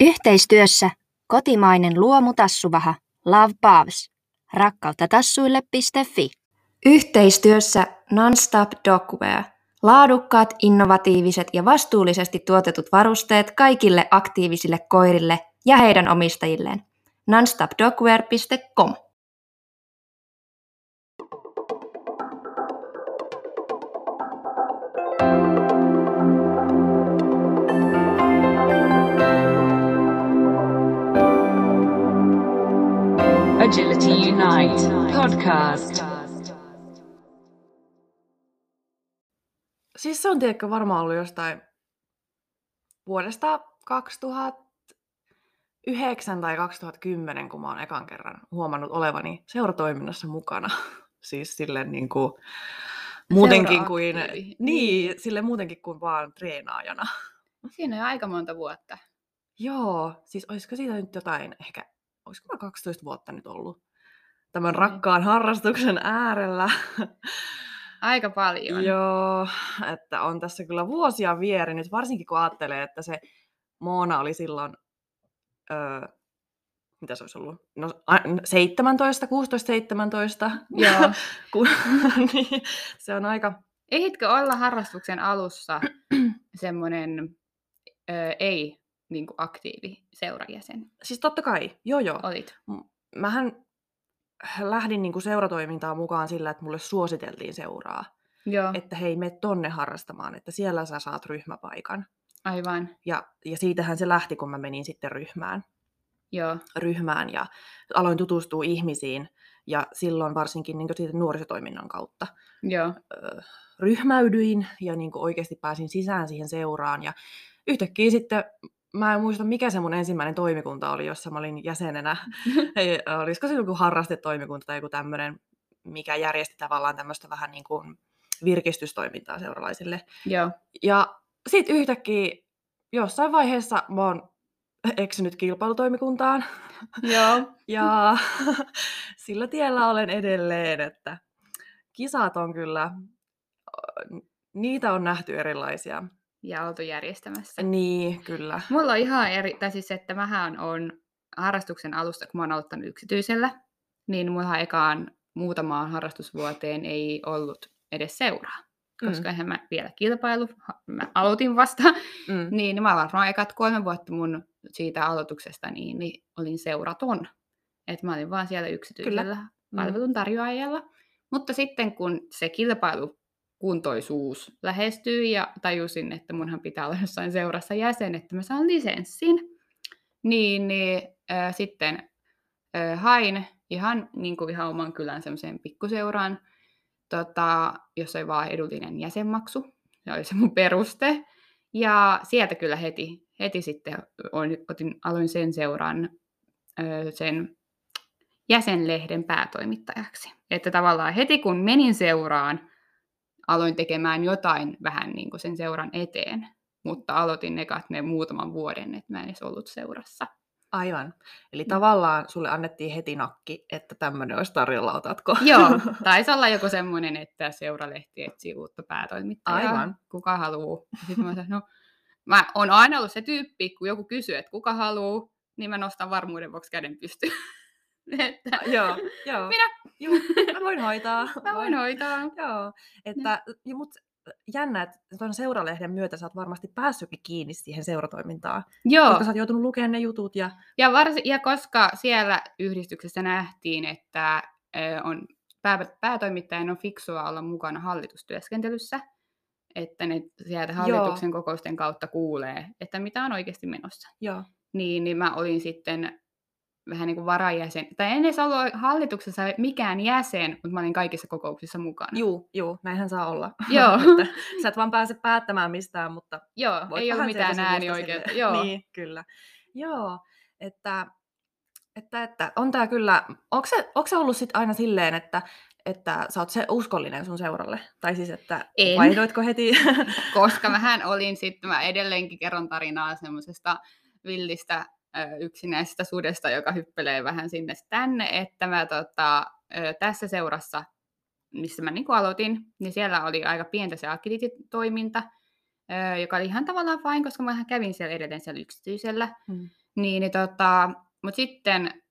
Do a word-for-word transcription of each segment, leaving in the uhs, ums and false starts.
Yhteistyössä kotimainen luomutassuvaha Love Puffs. Rakkautta tassuille piste fi. Yhteistyössä Nonstop Dogwear. Laadukkaat, innovatiiviset ja vastuullisesti tuotetut varusteet kaikille aktiivisille koirille ja heidän omistajilleen. nonstop dogwear piste com. Agility Unite podcast. Siis se on tiedätkö varmaan ollut jostain vuodesta kaksituhattayhdeksän tai kaksituhattakymmenen, kun mä oon ekan kerran huomannut olevani seuratoiminnassa mukana. Siis silleen niin kuin muutenkin kuin, niin, silleen muutenkin kuin vaan treenaajana. Siinä on jo aika monta vuotta. Joo, siis olisiko siitä nyt jotain, ehkä, olisiko mä kaksitoista vuotta nyt ollut tämän rakkaan harrastuksen äärellä. Aika paljon. Joo, että on tässä kyllä vuosia vierinyt, varsinkin kun ajattelee, että se Moona oli silloin, öö, mitä se olisi ollut, no seitsemäntoista, kuusitoista seitsemäntoista. Joo. kun, niin, se on aika... Ehitkö olla harrastuksen alussa semmoinen öö, ei niin kuin aktiivi seurajäsen? Siis totta kai, joo joo. Olit. Mähän lähdin niin kuin seuratoimintaan mukaan sillä, että mulle suositeltiin seuraa. Joo. Että hei, mene tonne harrastamaan, että siellä sä saat ryhmäpaikan. Aivan. Ja, ja siitähän se lähti, kun mä menin sitten ryhmään. Joo. ryhmään ja aloin tutustua ihmisiin. Ja silloin varsinkin niin kuin siitä nuorisotoiminnan kautta Joo. ö, ryhmäydyin ja niin kuin oikeasti pääsin sisään siihen seuraan. Ja yhtäkkiä sitten, mä en muista mikä se mun ensimmäinen toimikunta oli, jossa mä olin jäsenenä. Ei, olisiko se joku harrastetoimikunta tai joku tämmöinen, mikä järjesti tavallaan tämmöistä vähän niin kuin virkistystoimintaa seuralaisille. Joo. Ja sitten yhtäkkiä jossain vaiheessa mä oon eksynyt kilpailutoimikuntaan. Joo. Ja sillä tiellä olen edelleen, että kisat on kyllä, niitä on nähty erilaisia. Ja oltu järjestämässä. Niin, kyllä. Mulla on ihan eri, tai siis, että mähän on harrastuksen alusta, kun mä oon aloittanut yksityisellä, niin mulla ekaan muutamaan harrastusvuoteen ei ollut edes seuraa. Koska mm. eihän mä vielä kilpailu, mä aloitin vasta, mm. niin mä varmaan ekat kolme vuotta mun siitä aloituksesta, niin, niin olin seuraton. Että mä olin vaan siellä yksityisellä Kyllä. palvelun tarjoajalla. Mutta sitten kun se kilpailukuntoisuus lähestyi ja tajusin, että munhan pitää olla jossain seurassa jäsen, että mä saan lisenssin, niin, niin äh, sitten äh, hain ihan, niin kuin ihan oman kylän semmoiseen pikkuseuraan, Tota, jos oli vaan edullinen jäsenmaksu, se oli se mun peruste. Ja sieltä kyllä heti, heti sitten otin, aloin sen seuran sen jäsenlehden päätoimittajaksi. Että tavallaan heti kun menin seuraan, aloin tekemään jotain vähän niin kuin sen seuran eteen. Mutta aloitin ekat ne muutaman vuoden, että mä en edes ollut seurassa. Aivan. Eli tavallaan sulle annettiin heti nakki, että tämmöinen olisi tarjolla, otatko? Joo, taisi olla joku semmoinen, että seuralehti etsii uutta päätoimittajaa. Aivan. Kuka haluaa? Sitten mä sanoin, no, mä oon aina ollut se tyyppi, kun joku kysyy, että kuka haluaa, niin mä nostan varmuuden vuoksi käden pystyyn. että, joo, joo. Minä. Joo, mä voin hoitaa. Mä voin hoitaa. Joo, että, ja, mut jännä, että tuon seuralehden myötä sä oot varmasti päässytkin kiinni siihen seuratoimintaan. Joo. Koska sä oot joutunut lukemaan ne jutut. Ja, ja, varsi, ja koska siellä yhdistyksessä nähtiin, että on, pää, päätoimittajan on fiksua olla mukana hallitustyöskentelyssä, että ne sieltä hallituksen Joo. kokousten kautta kuulee, että mitä on oikeasti menossa. Joo. Niin, niin mä olin sitten vähän niin kuin varajäsen, tai en edes ollut hallituksessa mikään jäsen, mutta mä olin kaikissa kokouksissa mukana. Juu, juu, näinhän saa olla. Joo. että sä et vaan pääse päättämään mistään, mutta Joo, ei ole mitään ääni oikein. Joo. Niin, kyllä. Joo, että, että, että on tää kyllä, onko se, onko se ollut sit aina silleen, että, että sä oot se uskollinen sun seuralle? Tai siis, että en. Vaihdoitko heti? Koska mähän olin sitten, mä edelleenkin kerron tarinaa semmosesta villistä yksinäisestä sudesta, joka hyppelee vähän sinne tänne, että mä tota, tässä seurassa, missä mä niin kuin aloitin, niin siellä oli aika pientä se agility-toiminta, joka oli ihan tavallaan vain, koska mä kävin siellä edelleen siellä yksityisellä. Hmm. Niin, niin tota, mutta sitten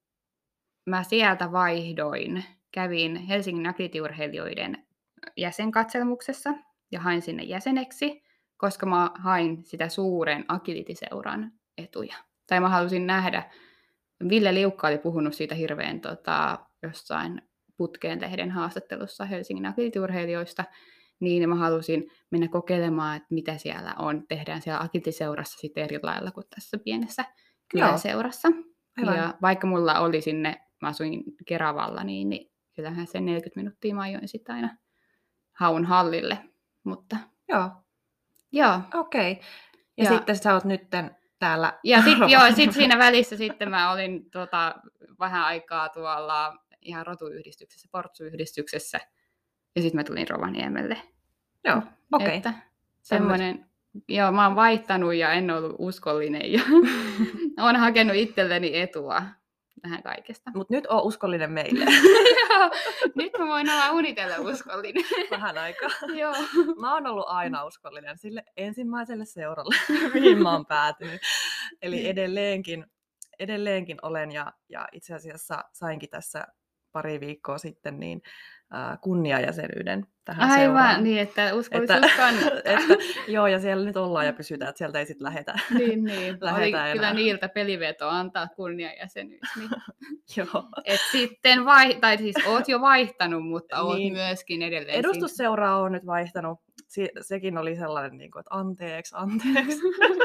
mä sieltä vaihdoin, kävin Helsingin agility-urheilijoiden jäsenkatselmuksessa ja hain sinne jäseneksi, koska mä hain sitä suuren agility-seuran etuja. Tai mä halusin nähdä, Ville Liukka oli puhunut siitä hirveän tota, jossain Putkeen lehden haastattelussa Helsingin agility-urheilijoista, niin mä halusin mennä kokeilemaan, että mitä siellä on. Tehdään siellä agility-seurassa sitten eri lailla kuin tässä pienessä kyläseurassa. Aivan. Ja vaikka mulla oli sinne, mä asuin Keravalla, niin, niin kyllähän se neljäkymmentä minuuttia mä ajoin sitten aina Haun hallille. Mutta Joo, joo. okei. Okay. Ja, Ja- ja sitten sä oot nytten täällä. Ja sitten joo, sit siinä välissä sitten mä olin tota, vähän aikaa tuolla ihan rotuyhdistyksessä, portsuyhdistyksessä. Ja sitten mä tulin Rovaniemelle. Joo, okei. Okay. Että semmoinen, joo, mä oon vaihtanut ja en ollut uskollinen ja oon hakenut itselleni etua tähän kaikesta. Mut nyt on uskollinen meille. Joo, nyt mä voin olla unitella uskollinen. Vähän aikaa. Joo. Mä oon ollut aina uskollinen sille ensimmäiselle seuralle, mihin mä oon päätynyt. Eli edelleenkin, edelleenkin olen ja, ja itse asiassa sainkin tässä pari viikkoa sitten niin äh, kunniajäsenyyden tähän Aivan, seuraan. niin, että uskollisuus kannattaa. että, joo, ja siellä nyt ollaan ja pysytään, että sieltä ei sitten lähetä. Niin, niin. Oli Lähetään kyllä enää. niiltä peliveto antaa kunniajäsenyys. Niin. Joo. Et sitten vai, tai siis oot jo vaihtanut, mutta oot Niin. myöskin edelleen siinä. Edustusseuraa on nyt vaihtanut. Se, sekin oli sellainen, niin kuin, että anteeksi, anteeksi.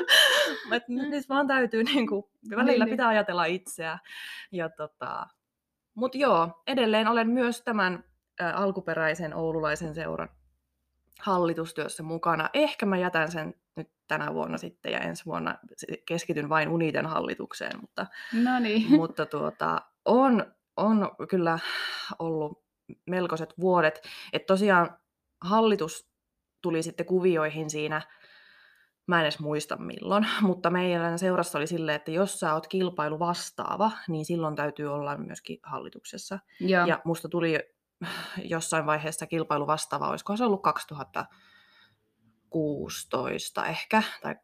Mutta nyt vaan täytyy, niin kuin, välillä Niin, pitää ajatella itseä. Ja, tota, mutta joo, edelleen olen myös tämän ä, alkuperäisen oululaisen seuran hallitustyössä mukana. Ehkä mä jätän sen nyt tänä vuonna sitten ja ensi vuonna keskityn vain Uniten hallitukseen, mutta, No niin. mutta tuota, on, on kyllä ollut melkoiset vuodet. Että tosiaan hallitus tuli sitten kuvioihin siinä, mä en edes muista milloin, mutta meidän seurassa oli silleen, että jos sä oot kilpailu vastaava, niin silloin täytyy olla myöskin hallituksessa. Joo. Ja musta tuli jossain vaiheessa kilpailu vastaava, olisiko se ollut kaksituhattakuusitoista ehkä, tai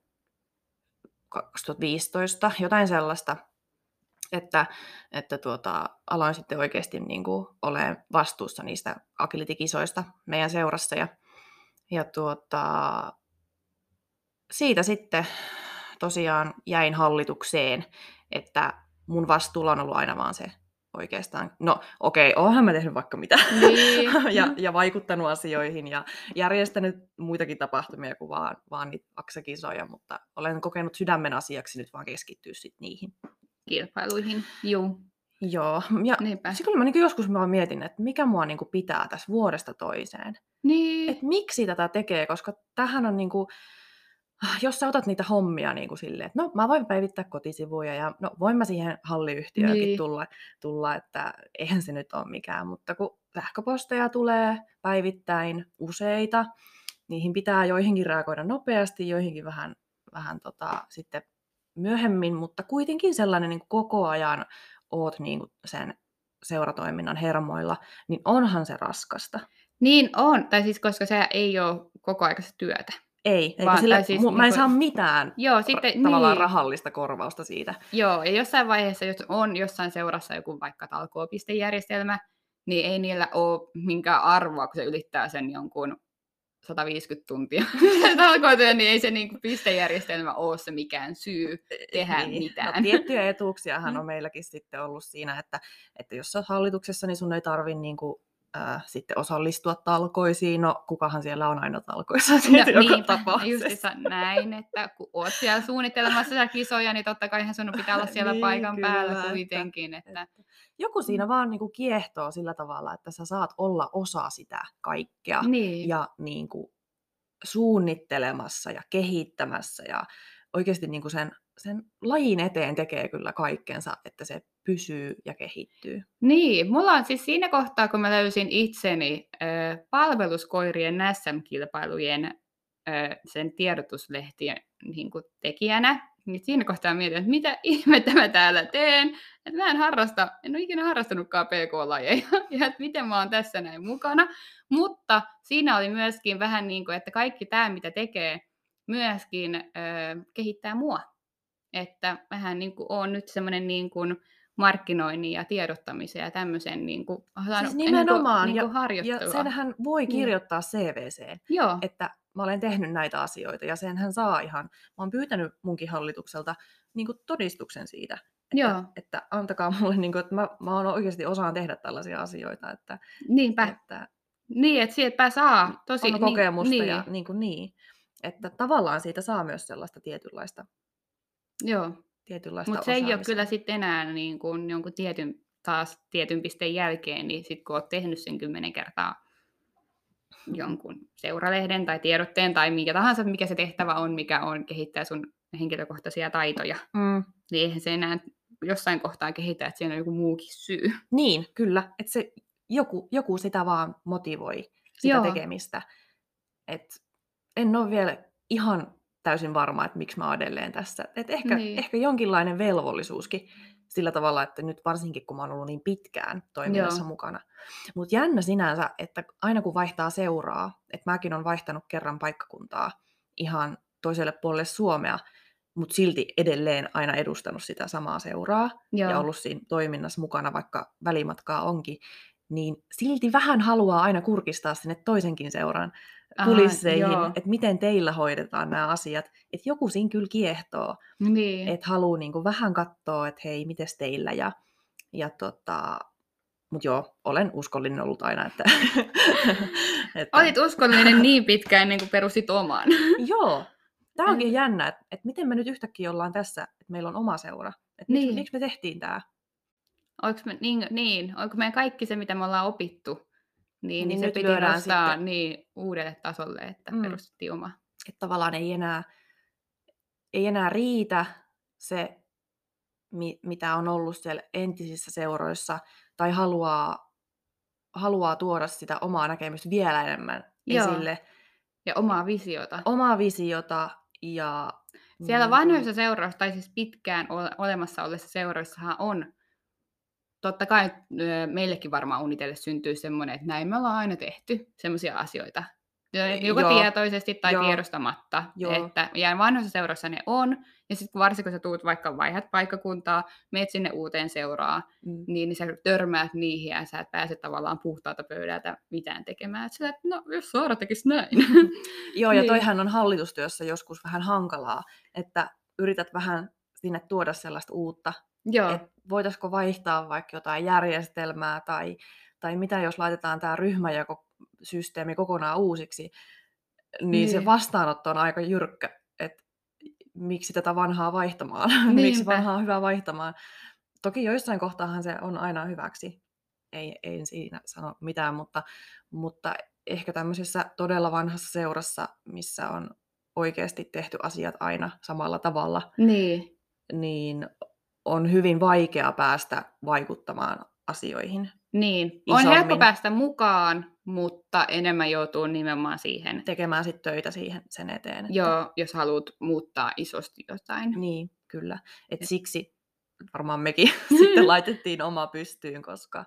kaksituhattaviisitoista, jotain sellaista, että, että tuota, aloin sitten oikeasti niin kuin olemaan vastuussa niistä agility-kisoista meidän seurassa. Ja, ja tuota, siitä sitten tosiaan jäin hallitukseen, että mun vastuulla on ollut aina vaan se oikeastaan. No okei, okay, oonhan mä tehnyt vaikka mitä. Niin. ja, ja vaikuttanut asioihin ja järjestänyt muitakin tapahtumia kuin vaan, vaan niitä aksakisoja, mutta olen kokenut sydämen asiaksi nyt vaan keskittyä sit niihin. Kilpailuihin, juu. Joo, ja Niinpä. sitten mä niin joskus mä mietin, että mikä mua niin pitää tässä vuodesta toiseen. Niin. Että miksi tätä tekee, koska tähän on niin kuin, jos sä otat niitä hommia niin kuin silleen, että no mä voin päivittää kotisivuja ja no voin mä siihen halliyhtiöönkin Niin. tulla, tulla, että eihän se nyt ole mikään, mutta kun sähköposteja tulee päivittäin useita, niihin pitää joihinkin reagoida nopeasti, joihinkin vähän, vähän tota, sitten myöhemmin, mutta kuitenkin sellainen niin kuin koko ajan oot niin kuin sen seuratoiminnan hermoilla, niin onhan se raskasta. Niin on, tai siis koska se ei ole kokoaikaista työtä. Ei, eikä Vaan- sille, tai siis mu- mä en niinku- saa mitään Joo, sitten ra- tavallaan niin. rahallista korvausta siitä. Joo, ja jossain vaiheessa, jos on jossain seurassa joku vaikka talkoopistejärjestelmä, niin ei niillä ole minkään arvoa, kun se ylittää sen jonkun sata viisikymmentä tuntia talkootyö, niin ei se niin kuin pistejärjestelmä ole se mikään syy tehdä Niin. mitään. No, tiettyjä etuuksiahan on meilläkin sitten ollut siinä, että, että jos sä oot hallituksessa, niin sun ei tarvi niin kuin, äh, sitten osallistua talkoisiin. No, kukahan siellä on aina talkoissa sitten No, joka niinpä, tapauksessa. justiinsa näin, että kun oot siellä suunnittelemassa sitä kisoja, niin totta kai sun pitää olla siellä Niin, paikan kyllä, päällä että- kuitenkin. Että, Joku siinä vaan niin kuin kiehtoo sillä tavalla, että sä saat olla osa sitä kaikkea niin. ja niin kuin suunnittelemassa ja kehittämässä ja oikeasti niin kuin sen, sen lajin eteen tekee kyllä kaikkensa, että se pysyy ja kehittyy. Niin, mulla on siis siinä kohtaa, kun mä löysin itseni ö, palveluskoirien N S M-kilpailujen ö, sen tiedotuslehtien niin kuin tekijänä, niin siinä kohtaa mietin, että mitä ihmettä mä täällä teen. Että mä en harrasta, en ole ikinä harrastanutkaan P K-lajeja, ja että miten mä oon tässä näin mukana. Mutta siinä oli myöskin vähän niin kuin, että kaikki tämä, mitä tekee, myöskin ö, kehittää mua. että vähän niin kuin on nyt semmoinen niin kuin markkinoinnin ja tiedottamisen ja tämmöisen niin kuin, Siis niin kuin, nimenomaan, niin ja, kuin ja harjoittelua. senhän voi Niin. kirjoittaa C V:seen, Joo, että mä olen tehnyt näitä asioita, ja senhän saa ihan, mä oon pyytänyt munkin hallitukselta niin kuin todistuksen siitä, että, joo, että antakaa mulle, niin kuin, että mä, mä oon oikeasti osaan tehdä tällaisia asioita, että, niinpä. että Niin, että sieltä saa tosi... on kokemusta niin, ja niin kuin niin, että tavallaan siitä saa myös sellaista tietynlaista, joo. tietynlaista Mutta se ei ole osaamista. kyllä sitten enää niin kuin jonkun tietyn, taas tietyn pisteen jälkeen, niin sitten kun olet tehnyt sen kymmenen kertaa jonkun seuralehden tai tiedotteen tai mikä tahansa, mikä se tehtävä on, mikä on kehittää sun henkilökohtaisia taitoja, Mm. niin eihän se enää jossain kohtaa kehitä, että siinä on joku muukin syy. Niin, kyllä, että se joku, joku sitä vaan motivoi, sitä Joo. tekemistä. Et en ole vielä ihan täysin varma, että miksi mä oon edelleen tässä. Et ehkä, Niin. ehkä jonkinlainen velvollisuuskin sillä tavalla, että nyt varsinkin kun mä oon ollut niin pitkään toiminnassa Joo. mukana. Mutta jännä sinänsä, että aina kun vaihtaa seuraa, että mäkin olen vaihtanut kerran paikkakuntaa ihan toiselle puolelle Suomea, mutta silti edelleen aina edustanut sitä samaa seuraa Joo. ja ollut siinä toiminnassa mukana, vaikka välimatkaa onkin, niin silti vähän haluaa aina kurkistaa sinne toisenkin seuran kulisseihin, joo. että miten teillä hoidetaan nämä asiat. Että joku siinä kyllä kiehtoo, Niin. että haluaa niinku vähän katsoa, että hei, mites teillä. Ja, ja tota, mutta joo, olen uskollinen ollut aina. Että, että... Olit uskollinen niin pitkään ennen kuin perustit oman. Joo. Tämä onkin jännä, että, että miten me nyt yhtäkkiä ollaan tässä, että meillä on oma seura. Että Niin. miksi, miksi me tehtiin tämä? Oliko me, niin, niin, oliko meidän kaikki se, mitä me ollaan opittu, niin, niin, Niin se nyt piti lyödään nostaa sitten- niin uudelle tasolle, että Mm. perustettiin oma. Että tavallaan ei enää, ei enää riitä se, mi, mitä on ollut siellä entisissä seuroissa, tai haluaa, haluaa tuoda sitä omaa näkemystä vielä enemmän Joo. esille, Ja omaa visiota. omaa visiota ja... Siellä niin vanhoissa seuroissa, tai siis pitkään ole- olemassa olleissa seuroissahan on, totta kai ö, meillekin varmaan Unitelle syntyy semmoinen, että näin me ollaan aina tehty semmoisia asioita. Jo- Joko Joo. tietoisesti tai Joo. tiedostamatta. Joo. Että, ja vanhoissa seuroissa ne on, ja sitten varsinkin kun sä tuut vaikka vaihdat paikkakuntaa, meet sinne uuteen seuraan, Mm. niin, niin sä törmäät niihin ja sä et pääse tavallaan puhtaalta pöydältä mitään tekemään. Et sillä, että no, jos Saara tekisi näin. Joo, ja Niin. toihan on hallitustyössä joskus vähän hankalaa, että yrität vähän sinne tuoda sellaista uutta, Joo, että voitaisiko vaihtaa vaikka jotain järjestelmää, tai, tai mitä jos laitetaan tämä ryhmäjakosysteemi kokonaan uusiksi, niin, niin se Niin. vastaanotto on aika jyrkkä, että miksi tätä vanhaa vaihtamaan, miksi Niinpä. vanhaa on hyvä vaihtamaan. Toki joissain kohtaahan se on aina hyväksi, ei, ei siinä sano mitään, mutta, mutta ehkä tämmöisessä todella vanhassa seurassa, missä on oikeasti tehty asiat aina samalla tavalla, niin. niin on hyvin vaikea päästä vaikuttamaan asioihin. Niin, on Isommin. helppo päästä mukaan, mutta enemmän joutuu nimenomaan siihen, Tekemään sitten töitä siihen sen eteen. Että... joo, jos haluat muuttaa isosti jotain. Niin, kyllä. Et siksi varmaan mekin sitten laitettiin oma pystyyn, koska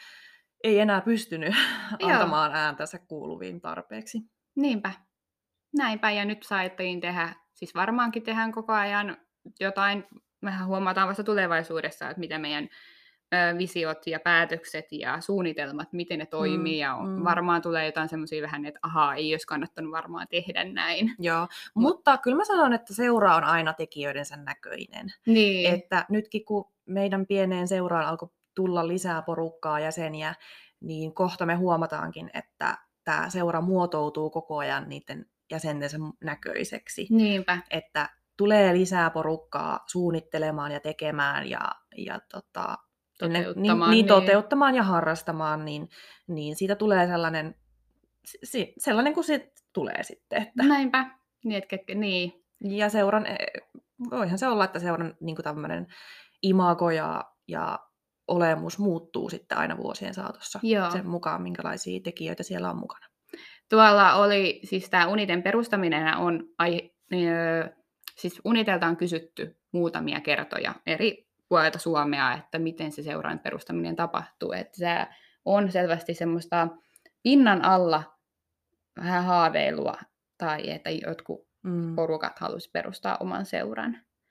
ei enää pystynyt Joo. antamaan ääntänsä kuuluviin tarpeeksi. Niinpä. Näinpä, ja nyt saatiin tehdä, siis varmaankin tehdään koko ajan jotain, mehän huomataan vasta tulevaisuudessa, että mitä meidän ö, visiot ja päätökset ja suunnitelmat, miten ne toimii, Mm, ja mm. varmaan tulee jotain semmoisia vähän, että ahaa, ei olisi kannattanut varmaan tehdä näin. Joo, mutta kyllä mä sanon, että seura on aina tekijöidensä näköinen. Niin, Että nytkin kun meidän pieneen seuraan alkoi tulla lisää porukkaa jäseniä, niin kohta me huomataankin, että tämä seura muotoutuu koko ajan niiden jäsentensä näköiseksi. niinpä. Että tulee lisää porukkaa suunnittelemaan ja tekemään ja, ja tota, Toteuttamaan, niin, niin, niin. toteuttamaan ja harrastamaan, niin, niin siitä tulee sellainen, se, sellainen kuin se tulee sitten. Että. Näinpä. Niin, että ketkä, niin. Ja seuran, voihan se olla, että seuran niin kuin tämmöinen imago ja, ja olemus muuttuu sitten aina vuosien saatossa Joo. sen mukaan, minkälaisia tekijöitä siellä on mukana. Tuolla oli, siis tämä Uniten perustaminen on, ai, öö, siis Unitelta on kysytty muutamia kertoja eri puolilta Suomea, että miten se seuran perustaminen tapahtuu. Että se on selvästi semmoista pinnan alla vähän haaveilua, tai että jotkut Mm. porukat haluaisi perustaa oman seuran.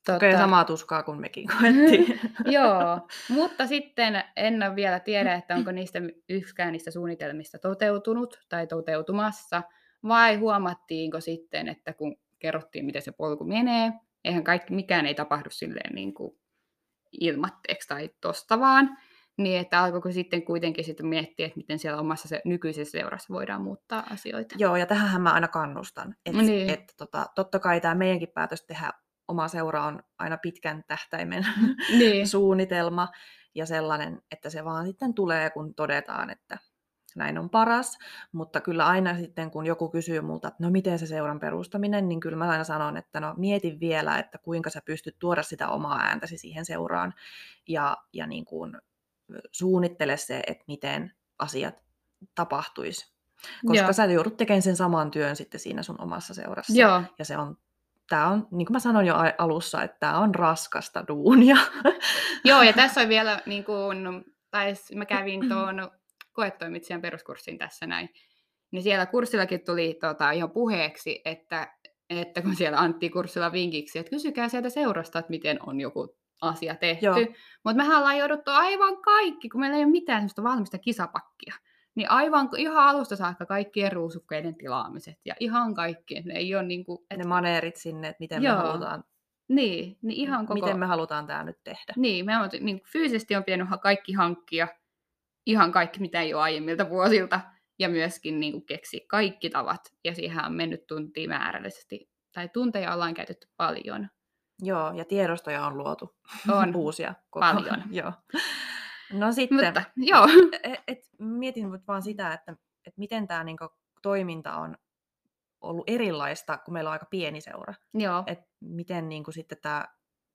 Okei, Tota, samaa tuskaa kuin mekin koettiin. Joo, mutta sitten en ole vielä tiedä, että onko niistä yksikään niistä suunnitelmista toteutunut tai toteutumassa, vai huomattiinko sitten, että kun kerrottiin, miten se polku menee, eihän kaikki, mikään ei tapahdu silleen niin kuin ilmatteeksi tai tosta vaan, niin että alkoiko sitten kuitenkin sitten miettiä, että miten siellä omassa se, nykyisessä seurassa voidaan muuttaa asioita. Joo, ja tähänhän mä aina kannustan. Että Niin. et, tota, totta kai tämä meidänkin päätös tehdä oma seura on aina pitkän tähtäimen Niin. suunnitelma ja sellainen, että se vaan sitten tulee, kun todetaan, että näin on paras. Mutta kyllä aina sitten, kun joku kysyy multa, että no miten se seuran perustaminen, niin kyllä mä aina sanon, että no mieti vielä, että kuinka sä pystyt tuoda sitä omaa ääntäsi siihen seuraan ja, ja niin kuin suunnittele se, että miten asiat tapahtuisi. Koska Joo. sä joudut tekemään sen saman työn sitten siinä sun omassa seurassa. Joo. Ja se on, tää on, niin kuin mä sanoin jo alussa, että tämä on raskasta duunia. Joo, ja tässä on vielä, niin kuin, tai mä kävin tuon koetoimitsijan peruskurssin tässä näin, niin siellä kurssillakin tuli tota, ihan puheeksi, että, että kun siellä Antti kurssilla vinkiksi, että kysykää sieltä seurasta, että miten on joku asia tehty. Mutta mehän ollaan jouduttu aivan kaikki, kun meillä ei ole mitään sellaista valmista kisapakkia. Niin aivan ihan alusta saakka kaikkien ruusukkeiden tilaamiset ja ihan kaikki. Ne ei ole niin kuin, et... Ne maneerit sinne, että miten Joo. me halutaan. Niin, niin ihan koko... Miten me halutaan tämä nyt tehdä. Niin, me on, niin fyysisesti on pitänyt kaikki hankkia, ihan kaikki mitä ei ole aiemmilta vuosilta, ja myöskin niin kuin keksiä kaikki tavat, ja siihen on mennyt tuntia määrällisesti, tai tunteja ollaan käytetty paljon. Joo, ja tiedostoja on luotu. On. Uusia. Koko. Paljon. Joo. No sitten, Mutta, joo. Et, et, mietin vaan sitä, että et miten tämä niinku toiminta on ollut erilaista, kun meillä on aika pieni seura. Joo. Et miten niinku sitten tämä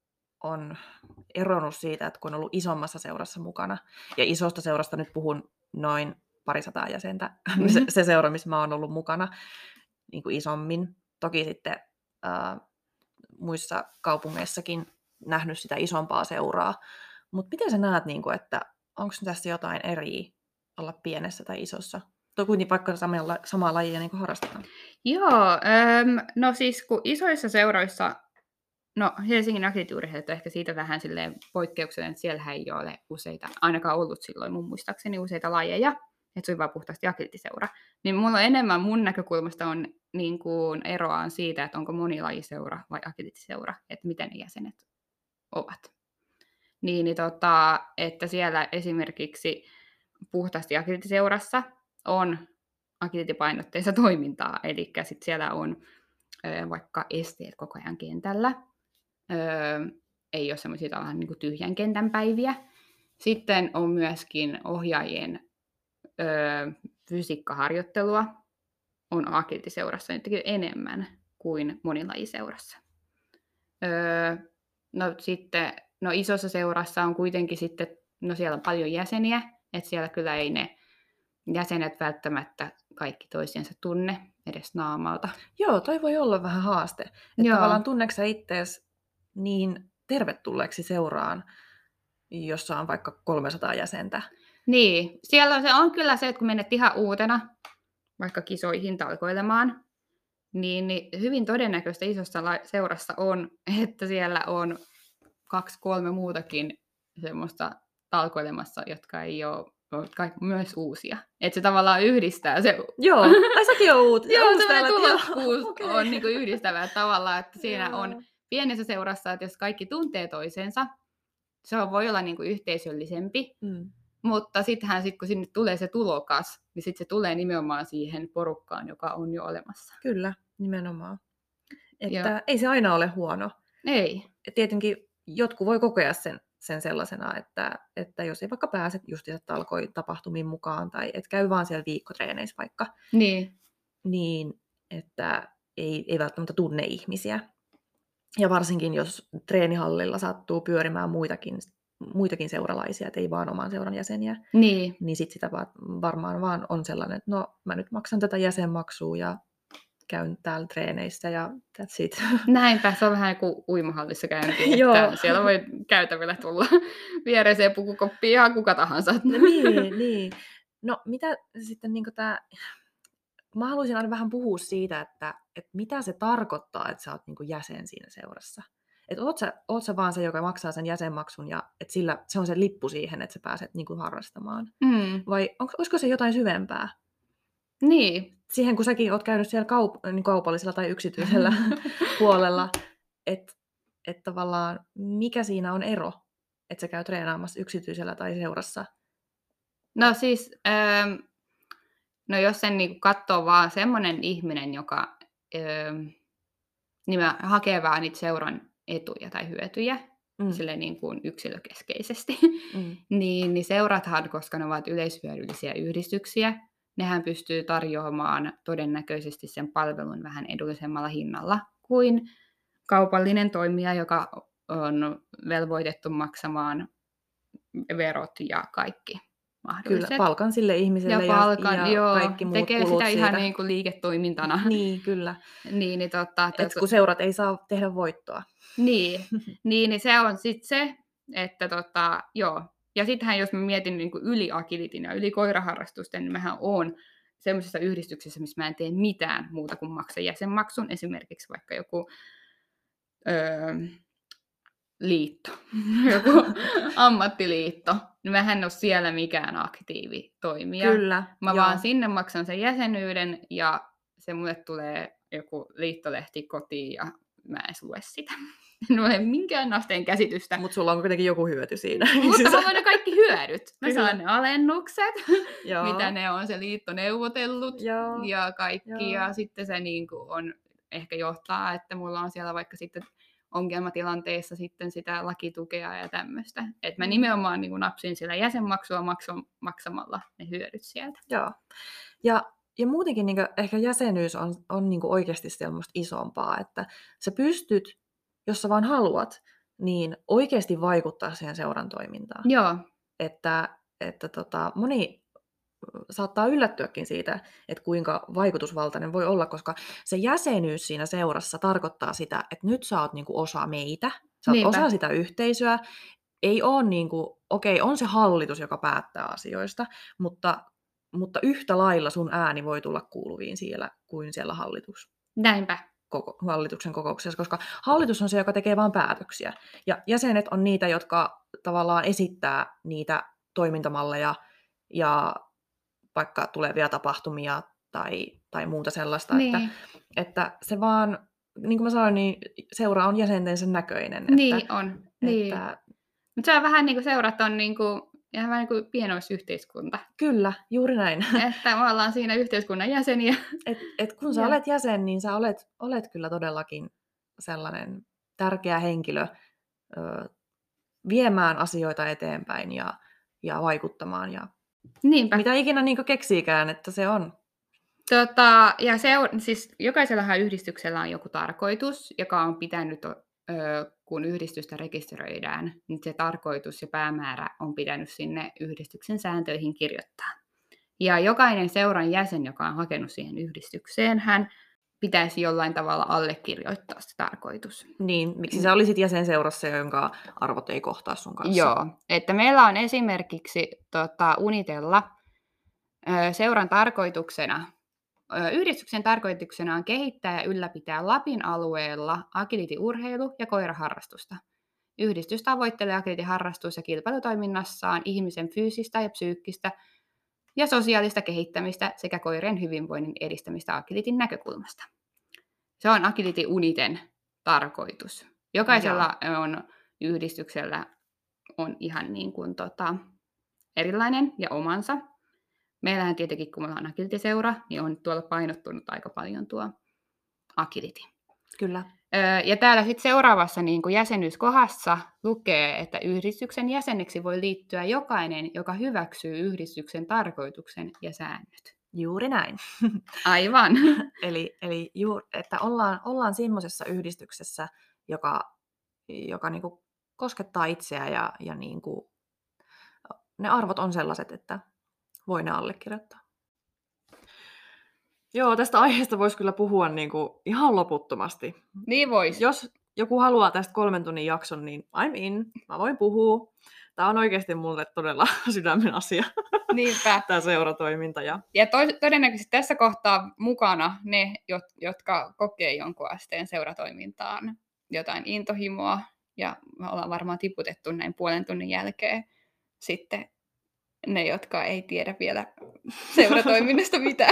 on eronnut siitä, että kun on ollut isommassa seurassa mukana. Ja isosta seurasta nyt puhun noin parisataa jäsentä. Mm-hmm. se, se seura, missä mä oon ollut mukana niin kuin isommin. Toki sitten äh, muissa kaupungeissakin nähnyt sitä isompaa seuraa. Mutta miten sä näet, niin kuin, että onko tässä jotain eri olla pienessä tai isossa? Tuo kuitenkin vaikka samaa, samaa lajia niin kuin harrastetaan. Joo, äm, no siis kun isoissa seuroissa, no Helsingin Agility-urheilijat on ehkä siitä vähän silleen poikkeuksellinen, että siellä ei ole useita, ainakaan ollut silloin mun muistaakseni useita lajeja, että se on vaan puhtaasti agility-seura. Niin mulla on enemmän mun näkökulmasta on niin kuin eroaan siitä, että onko monilajiseura vai agility-seura, että miten ne jäsenet ovat. Niin, niin tota, että siellä esimerkiksi puhtaasti agility-seurassa on agility-painotteista toimintaa, eli sitten siellä on ö, vaikka esteet koko ajan kentällä, ö, ei ole semmoisia tavallaan niin kuin tyhjän kentän päiviä. Sitten on myöskin ohjaajien ö, fysiikkaharjoittelua, on agility-seurassa enemmän kuin monilajiseurassa. Öö, no sitten, no isossa seurassa on kuitenkin sitten, no siellä on paljon jäseniä, että siellä kyllä ei ne jäsenet välttämättä kaikki toisiansa tunne edes naamalta. Joo, toi voi olla vähän haaste. Että tavallaan tunneeko sä itseäsi niin tervetulleeksi seuraan, jossa on vaikka kolmesataa jäsentä? Niin, siellä se on kyllä se, että kun menet ihan uutena vaikka kisoihin talkoilemaan, niin, niin hyvin todennäköistä isossa seurassa on, että siellä on kaksi, kolme muutakin semmoista talkoilemassa, jotka ei ole, jotka myös uusia. Että se tavallaan yhdistää se... Joo, ai säkin on uut. Joo, semmoinen tulokkuus okay. on niin kuin yhdistävää tavallaan, että siinä Joo. on pienessä seurassa, että jos kaikki tuntee toisensa, se voi olla niin kuin yhteisöllisempi, mm. mutta sittenhän sit, kun sinne tulee se tulokas, niin sitten se tulee nimenomaan siihen porukkaan, joka on jo olemassa. Kyllä, nimenomaan. Että Joo. ei se aina ole huono. Ei. Et tietenkin jotkut voi kokea sen, sen sellaisena, että, että jos ei vaikka pääse justiinsa talkoi tapahtumiin mukaan, tai et käy vaan siellä viikkotreeneissä vaikka, niin, niin että ei, ei välttämättä tunne ihmisiä. Ja varsinkin, jos treenihallilla sattuu pyörimään muitakin, muitakin seuralaisia, että ei vaan oman seuran jäseniä, niin, niin sitten sitä varmaan vaan on sellainen, että no mä nyt maksan tätä jäsenmaksua ja käyn täällä treeneissä ja that's it. Näinpä, se on vähän kuin uimahallissa käyntiin, että siellä voi käytävillä tulla viereiseen pukukoppiin ihan kuka tahansa. niin, niin. No mitä sitten niin tämä... Mä haluaisin aina vähän puhua siitä, että, että mitä se tarkoittaa, että sä oot niin kuin jäsen siinä seurassa. Että oot sä, oot sä vaan se, joka maksaa sen jäsenmaksun ja että sillä se on se lippu siihen, että sä pääset niin kuin harrastamaan. Mm. Vai onko, olisiko se jotain syvempää? Niin. Siihen, kun säkin oot käynyt siellä kaup- niin kaupallisella tai yksityisellä puolella, että et tavallaan mikä siinä on ero, että sä käy treenaamassa yksityisellä tai seurassa? No siis, ähm, no jos sen niin katsoo vaan semmoinen ihminen, joka ähm, nimä, hakee vaan niitä seuran etuja tai hyötyjä, Mm. silleen niin kuin yksilökeskeisesti, Mm. niin, niin seurathan, koska ne ovat yleishyödyllisiä yhdistyksiä, nehän pystyy tarjoamaan todennäköisesti sen palvelun vähän edullisemmalla hinnalla kuin kaupallinen toimija, joka on velvoitettu maksamaan verot ja kaikki mahdolliset. Kyllä, palkan sille ihmiselle ja, palkan, ja, ja joo, kaikki muut tekee kulut sitä siitä. ihan niin kuin liiketoimintana. Niin, kyllä. niin, niin, totta, Et kun seurat ei saa tehdä voittoa. Niin, niin, niin se on sitten se, että tota, joo. Ja sittenhän jos mä mietin niin kuin yli agilitin ja yli koiraharrastusten, niin mähän oon semmoisessa yhdistyksessä, missä mä en tee mitään muuta kuin maksa jäsenmaksun. Esimerkiksi vaikka joku öö, liitto, joku ammattiliitto. Niin mä en ole siellä mikään aktiivitoimija. Kyllä, Mä joo. vaan sinne maksan sen jäsenyyden ja se mulle tulee joku liittolehti kotiin ja mä en lue sitä. En ole minkään asteen käsitystä. Mutta sulla on kuitenkin joku hyöty siinä. Mutta mä voin ne kaikki hyödyt. Mä Kyllä. saan ne alennukset, Joo. mitä ne on se liitto neuvotellut Joo. ja kaikki. Joo. Ja sitten se niinku on ehkä johtaa, että mulla on siellä vaikka sitten ongelmatilanteessa sitten sitä lakitukea ja tämmöistä. Että mä nimenomaan niinku napsin sillä jäsenmaksua maksu- maksamalla ne hyödyt sieltä. Joo. Ja, ja muutenkin niin ehkä jäsenyys on, on niin oikeasti semmoista isompaa, että sä pystyt, jos sä vaan haluat, niin oikeasti vaikuttaa siihen seuran toimintaan. Joo. Että, että tota, moni saattaa yllättyäkin siitä, että kuinka vaikutusvaltainen voi olla, koska se jäsenyys siinä seurassa tarkoittaa sitä, että nyt sä oot niinku osa meitä, sä oot Niinpä. osa sitä yhteisöä. Ei ole niinku, okei, on se hallitus, joka päättää asioista, mutta, mutta yhtä lailla sun ääni voi tulla kuuluviin siellä kuin siellä hallitus. Näinpä. Koko, hallituksen kokouksessa, koska hallitus on se, joka tekee vain päätöksiä. Ja jäsenet on niitä, jotka tavallaan esittää niitä toimintamalleja ja vaikka tulevia tapahtumia tai, tai muuta sellaista. Niin. Että, että se vaan, niin kuin mä sanoin, niin seura on jäsentensä näköinen. Niin että, on. Niin. Että, Mutta se on vähän niin kuin seurat on niin kuin, ihan vähän niin kuin pienoisyhteiskunta. kyllä, juuri näin. Että me ollaan siinä yhteiskunnan jäseniä. Et, et kun sä Ja. olet jäsen, niin sä olet, olet kyllä todellakin sellainen tärkeä henkilö ö, viemään asioita eteenpäin ja, ja vaikuttamaan. Ja Niinpä. mitä ikinä niin keksiikään, että se on. Tota, ja se on, siis jokaisellahan yhdistyksellä on joku tarkoitus, joka on pitänyt, ö, kun yhdistystä rekisteröidään, niin se tarkoitus ja päämäärä on pitänyt sinne yhdistyksen sääntöihin kirjoittaa. Ja jokainen seuran jäsen, joka on hakenut siihen yhdistykseen, hän pitäisi jollain tavalla allekirjoittaa se tarkoitus. Niin, miksi sä olisit jäsenseurassa, jonka arvot ei kohtaa sun kanssa? Joo, että meillä on esimerkiksi tota, Unitella ö, seuran tarkoituksena, ö, yhdistyksen tarkoituksena on kehittää ja ylläpitää Lapin alueella agility-urheilu- ja koiraharrastusta. Yhdistys tavoittelee agility-harrastus- ja kilpailutoiminnassaan ihmisen fyysistä ja psyykkistä ja sosiaalista kehittämistä sekä koirien hyvinvoinnin edistämistä agilityn näkökulmasta. Se on Agility Uniten tarkoitus. Jokaisella on yhdistyksellä on ihan niin kuin tota, erilainen ja omansa. Meillähän tietenkin, kun me ollaan Agility-seura, niin on tuolla painottunut aika paljon tuo Agility. Kyllä. Ja täällä sitten seuraavassa niin kuin jäsenyyskohdassa lukee, että yhdistyksen jäseneksi voi liittyä jokainen, joka hyväksyy yhdistyksen tarkoituksen ja säännöt. Juuri näin. Aivan. eli eli juuri, että ollaan, ollaan semmoisessa yhdistyksessä, joka, joka niinku koskettaa itseä ja, ja niinku, ne arvot on sellaiset, että voi ne allekirjoittaa. Joo, tästä aiheesta voisi kyllä puhua niinku ihan loputtomasti. Niin vois. Jos joku haluaa tästä kolmen tunnin jakson, niin I'm in. Mä voin puhua. Tämä on oikeasti mulle todella sydämen asia. Niinpä. Tämä seuratoiminta. Ja, ja to- todennäköisesti tässä kohtaa mukana ne, jotka kokee jonkun asteen seuratoimintaan jotain intohimoa, ja me ollaan varmaan tiputettu näin puolen tunnin jälkeen sitten ne, jotka ei tiedä vielä seuratoiminnasta mitään.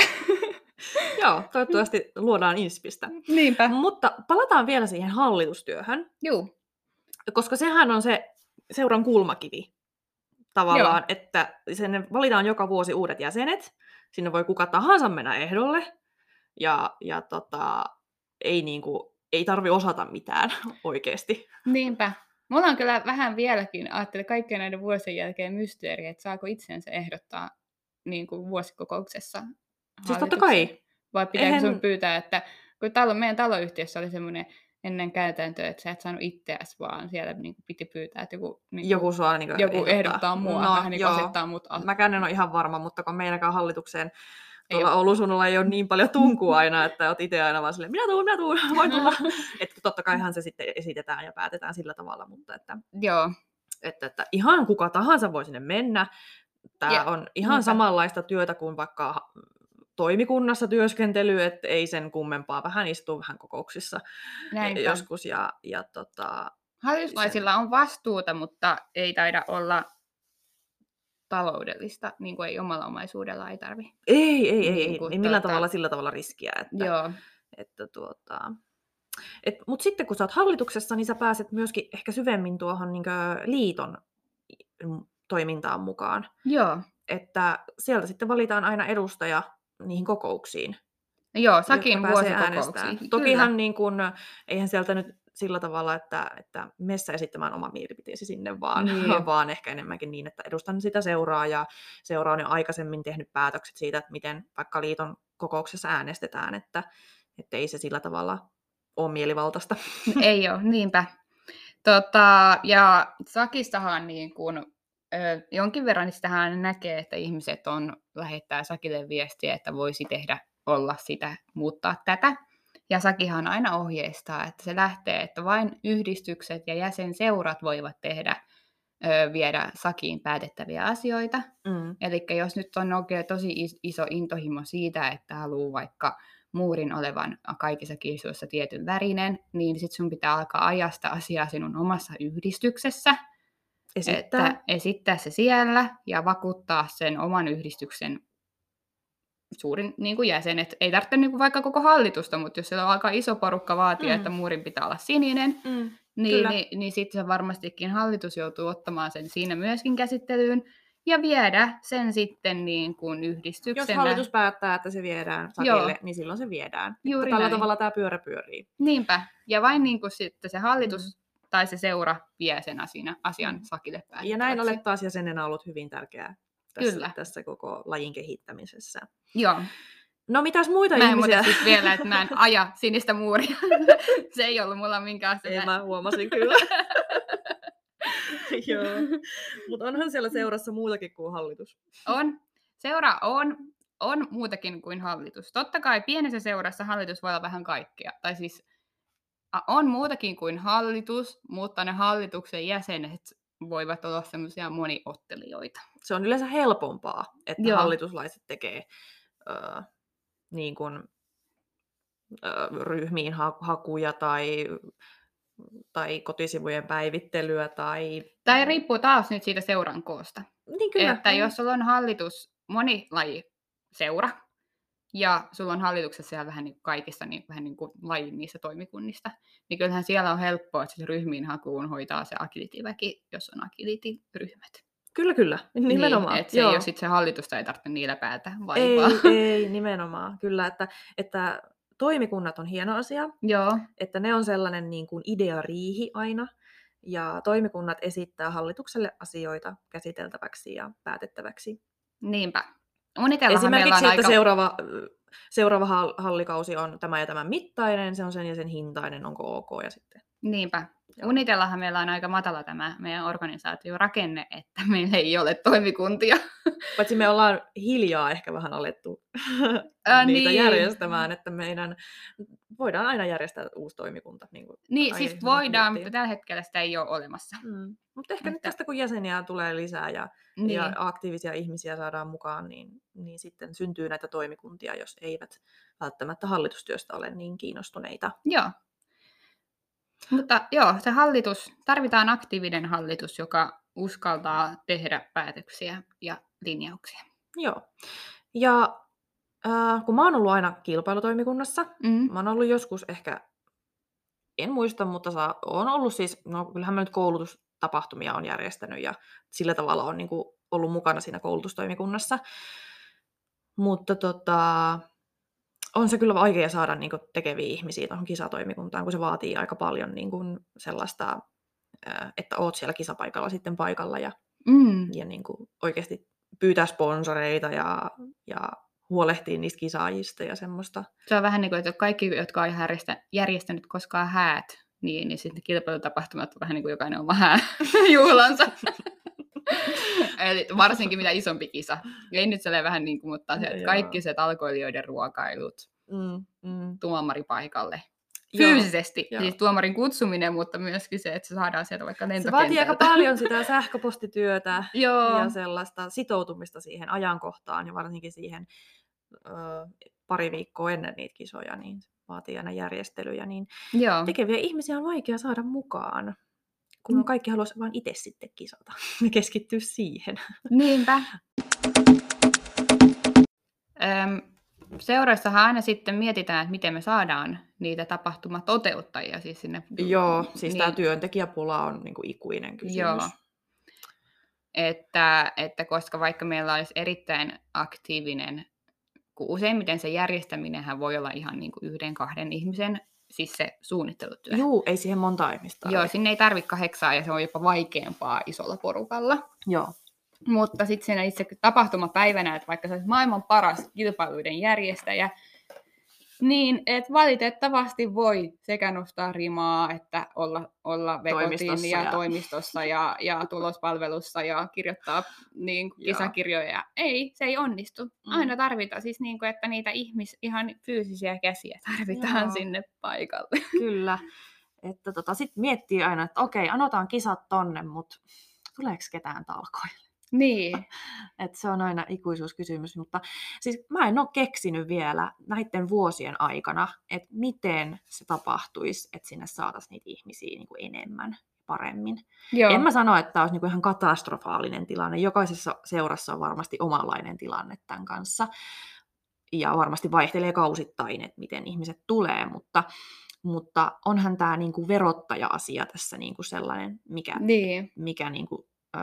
Joo, toivottavasti luodaan inspistä. Niinpä. Mutta palataan vielä siihen hallitustyöhön, Juu. koska sehän on se seuran kulmakivi tavallaan, Joo. että sinne valitaan joka vuosi uudet jäsenet, sinne voi kuka tahansa mennä ehdolle, ja, ja tota, ei, niinku, ei tarvi osata mitään oikeasti. Niinpä. Mulla on kyllä vähän vieläkin, ajattelin kaikkien näiden vuosien jälkeen mysteeri, että saako itsensä ehdottaa niin kuin vuosikokouksessa Siis totta kai. Vai pitääkö Eihän... sun pyytää, että kun talo, meidän taloyhtiössä oli semmoinen ennen käytäntö, että sä et saanut itseäsi, vaan siellä niin kuin piti pyytää, että joku, niin kuin, joku, sua, niin kuin, joku ehdottaa. ehdottaa mua, no, vähän niin kuin asettaa mut al- Mäkään en ole ihan varma, mutta kun meidänkään hallitukseen tuolla Oulun suunnalla ei ole niin paljon tunkua aina, että oot itse aina vaan silleen, minä tuun, minä tuun, voin tulla. Että totta kaihan se sitten esitetään ja päätetään sillä tavalla, mutta että, Joo. Että, että ihan kuka tahansa voi sinne mennä. Tämä ja, on ihan niinpä. Samanlaista työtä kuin vaikka toimikunnassa työskentely, että ei sen kummempaa, vähän istuu vähän kokouksissa Näinpä. joskus. Ja, ja tota, hallituslaisilla sen... on vastuuta, mutta ei taida olla taloudellista, niin kuin ei omalla omaisuudella ei tarvi. Ei, ei, ei, niin ei, ei millään tuota... tavalla sillä tavalla riskiä. Että, Joo. Että, tuota... Mutta sitten kun sä oot hallituksessa, niin sä pääset myöskin ehkä syvemmin tuohon niin liiton toimintaan mukaan. Joo. Että sieltä sitten valitaan aina edustaja niihin kokouksiin. Joo, Sakin vuosikokouksiin. Tokihan niin kun, eihän sieltä nyt sillä tavalla, että, että messä esittämään oma mielipiteesi sinne, vaan, niin. vaan ehkä enemmänkin niin, että edustan sitä seuraa ja seura on jo aikaisemmin tehnyt päätökset siitä, että miten vaikka liiton kokouksessa äänestetään, että, että ei se sillä tavalla ole mielivaltaista. Ei ole, niinpä. Tota, ja Sakissahan niin kun, ö, jonkin verran sitähän näkee, että ihmiset on lähettää Sakille viestiä, että voisi tehdä olla sitä, muuttaa tätä. Ja Sakihan aina ohjeistaa, että se lähtee, että vain yhdistykset ja jäsenseurat voivat tehdä, ö, viedä Sakiin päätettäviä asioita. Mm. Eli jos nyt on oikein tosi iso intohimo siitä, että haluaa vaikka muurin olevan kaikissa kiisuissa tietyn värinen, niin sitten sun pitää alkaa ajasta asiaa sinun omassa yhdistyksessä. Esittää. Että esittää se siellä ja vakuuttaa sen oman yhdistyksen suurin niin kuin jäsenet. Ei tarvitse niin kuin vaikka koko hallitusta, mutta jos siellä on aika iso porukka vaatia, mm. että muurin pitää olla sininen, mm. niin, niin, niin sitten se varmastikin hallitus joutuu ottamaan sen siinä myöskin käsittelyyn. Ja viedä sen sitten niin kuin yhdistyksenä. Jos hallitus päättää, että se viedään Sakille, Joo. niin silloin se viedään. Juuri tällä näin. Tavalla tämä pyörä pyörii. Niinpä. Ja vain niin kuin sitten se hallitus mm. tai se seura vie sen asian, asian Sakille päätettäväksi. Ja näin olet taas jäsenenä ollut hyvin tärkeää tässä, Kyllä. tässä koko lajin kehittämisessä. Joo. No mitäs muita mä ihmisiä? Mä en siis vielä, että mä en aja sinistä muuria. Se ei ollut mulla minkäänlaista. Ei, mä huomasin kyllä. Joo, mutta onhan siellä seurassa muutakin kuin hallitus. On. Seura on, on muutakin kuin hallitus. Totta kai pienessä seurassa hallitus voi olla vähän kaikkea. Tai siis on muutakin kuin hallitus, mutta ne hallituksen jäsenet voivat olla semmoisia moniottelijoita. Se on yleensä helpompaa, että Joo. hallituslaiset tekee äh, niin kuin, äh, ryhmiin ha- hakuja tai... tai kotisivujen päivittelyä. Tai tai riippuu taas nyt siitä seuran koosta. Niin kyllä. Että mm. jos sulla on hallitus, monilaji seura, ja sulla on hallituksessa siellä vähän niin kuin kaikissa niin, vähän niin kuin lajin niissä toimikunnista, niin kyllähän siellä on helppoa, että se ryhmiin hakuun hoitaa se agility-väki, jos on agility-ryhmät. Kyllä, kyllä. Nimenomaan. Niin, että se Joo. ei ole sitten se hallitusta, ei tarvitse niillä päätä vaivaa. Ei, ei, nimenomaan. Kyllä, että, että toimikunnat on hieno asia, Joo. että ne on sellainen niin kuin ideariihi aina, ja toimikunnat esittää hallitukselle asioita käsiteltäväksi ja päätettäväksi. Niinpä. Esimerkiksi, että aika... seuraava, seuraava hallikausi on tämä ja tämän mittainen, se on sen ja sen hintainen, onko ok, ja sitten... Niinpä. Unitellahan meillä on aika matala tämä meidän organisaatiorakenne, että meillä ei ole toimikuntia. Paitsi me ollaan hiljaa ehkä vähän alettu Ää, niitä niin. järjestämään, että meidän voidaan aina järjestää uusi toimikunta. Niin, kuin niin siis voidaan, mutta tällä hetkellä sitä ei ole olemassa. Mm. Mutta ehkä että... nyt tästä kun jäseniä tulee lisää ja, niin. ja aktiivisia ihmisiä saadaan mukaan, niin, niin sitten syntyy näitä toimikuntia, jos eivät välttämättä hallitustyöstä ole niin kiinnostuneita. Joo. Mutta joo, se hallitus, tarvitaan aktiivinen hallitus, joka uskaltaa tehdä päätöksiä ja linjauksia. Joo. Ja äh, kun mä oon ollut aina kilpailutoimikunnassa, Mm. mä oon ollut joskus ehkä, en muista, mutta saa, oon ollut siis, no kyllähän mä nyt koulutustapahtumia on järjestänyt ja sillä tavalla on niin kuin ollut mukana siinä koulutustoimikunnassa. Mutta tota, on se kyllä vaikea saada niin kuin tekeviä ihmisiä tuohon kisatoimikuntaan, kun se vaatii aika paljon niin kuin sellaista, että oot siellä kisapaikalla sitten paikalla ja, Mm. ja niin kuin oikeasti pyytää sponsoreita ja, ja huolehtii niistä kisaajista ja semmoista. Se on vähän niin kuin, että kaikki, jotka on järjestä, järjestänyt koskaan häät, niin, niin sitten kilpailutapahtumat on vähän niin kuin jokainen oma hääjuhlansa. Eli varsinkin mitä isompi kisa. Ei nyt sellainen vähän niin kuin, mutta se, että kaikki se talkoilijoiden ruokailut Mm, mm. tuomaripaikalle. Joo, Fyysisesti, joo. siis tuomarin kutsuminen, mutta myöskin se, että se saadaan sieltä vaikka Se lentokentältä. vaatii aika paljon sitä sähköpostityötä Joo. ja sellaista sitoutumista siihen ajankohtaan ja varsinkin siihen ö, pari viikkoa ennen niitä kisoja, niin vaatii aina järjestelyjä. Niin Joo. tekeviä ihmisiä on vaikea saada mukaan, kun Mm. kaikki haluaisi vain itse sitten kisata ja keskittyä siihen. Niinpä. Öm, Seuroissahan aina sitten mietitään, että miten me saadaan niitä tapahtumatoteuttajia siis sinne. Joo, siis niin, tämä työntekijäpula on niinku ikuinen kysymys. Joo. Että, että koska vaikka meillä olisi erittäin aktiivinen, kun useimmiten se järjestäminenhän voi olla ihan niin kuin yhden, kahden ihmisen, siis se suunnittelutyö. Juu, ei siihen monta ihmistä Joo, ole. sinne ei tarvitse kahdeksaa ja se on jopa vaikeampaa isolla porukalla. Joo. Mutta sitten siinä itse tapahtumapäivänä, että vaikka sä olisit maailman paras kilpailuiden järjestäjä, niin et valitettavasti voi sekä nostaa rimaa, että olla, olla vekotin Toimistossa ja, ja- toimistossa ja, ja tulospalvelussa ja kirjoittaa niin, Joo. kisakirjoja. Ei, se ei onnistu. Mm. Aina tarvitaan siis, niin kuin, että niitä ihmis, ihan fyysisiä käsiä tarvitaan Joo. sinne paikalle. Kyllä. Että tota, sitten miettii aina, että okei, anotaan kisat tonne, mutta tuleeko ketään talkoille? Niin, Että se on aina ikuisuuskysymys, mutta siis mä en ole keksinyt vielä näiden vuosien aikana, että miten se tapahtuisi, että sinne saataisiin niitä ihmisiä niin kuin enemmän, paremmin. joo. En mä sano, että tämä olisi niin kuin ihan katastrofaalinen tilanne. Jokaisessa seurassa on varmasti omanlainen tilanne tämän kanssa. Ja varmasti vaihtelee kausittain, että miten ihmiset tulee, mutta, mutta onhan tämä niin kuin verottaja-asia tässä niin kuin sellainen, mikä, Niin. mikä niin kuin, ö,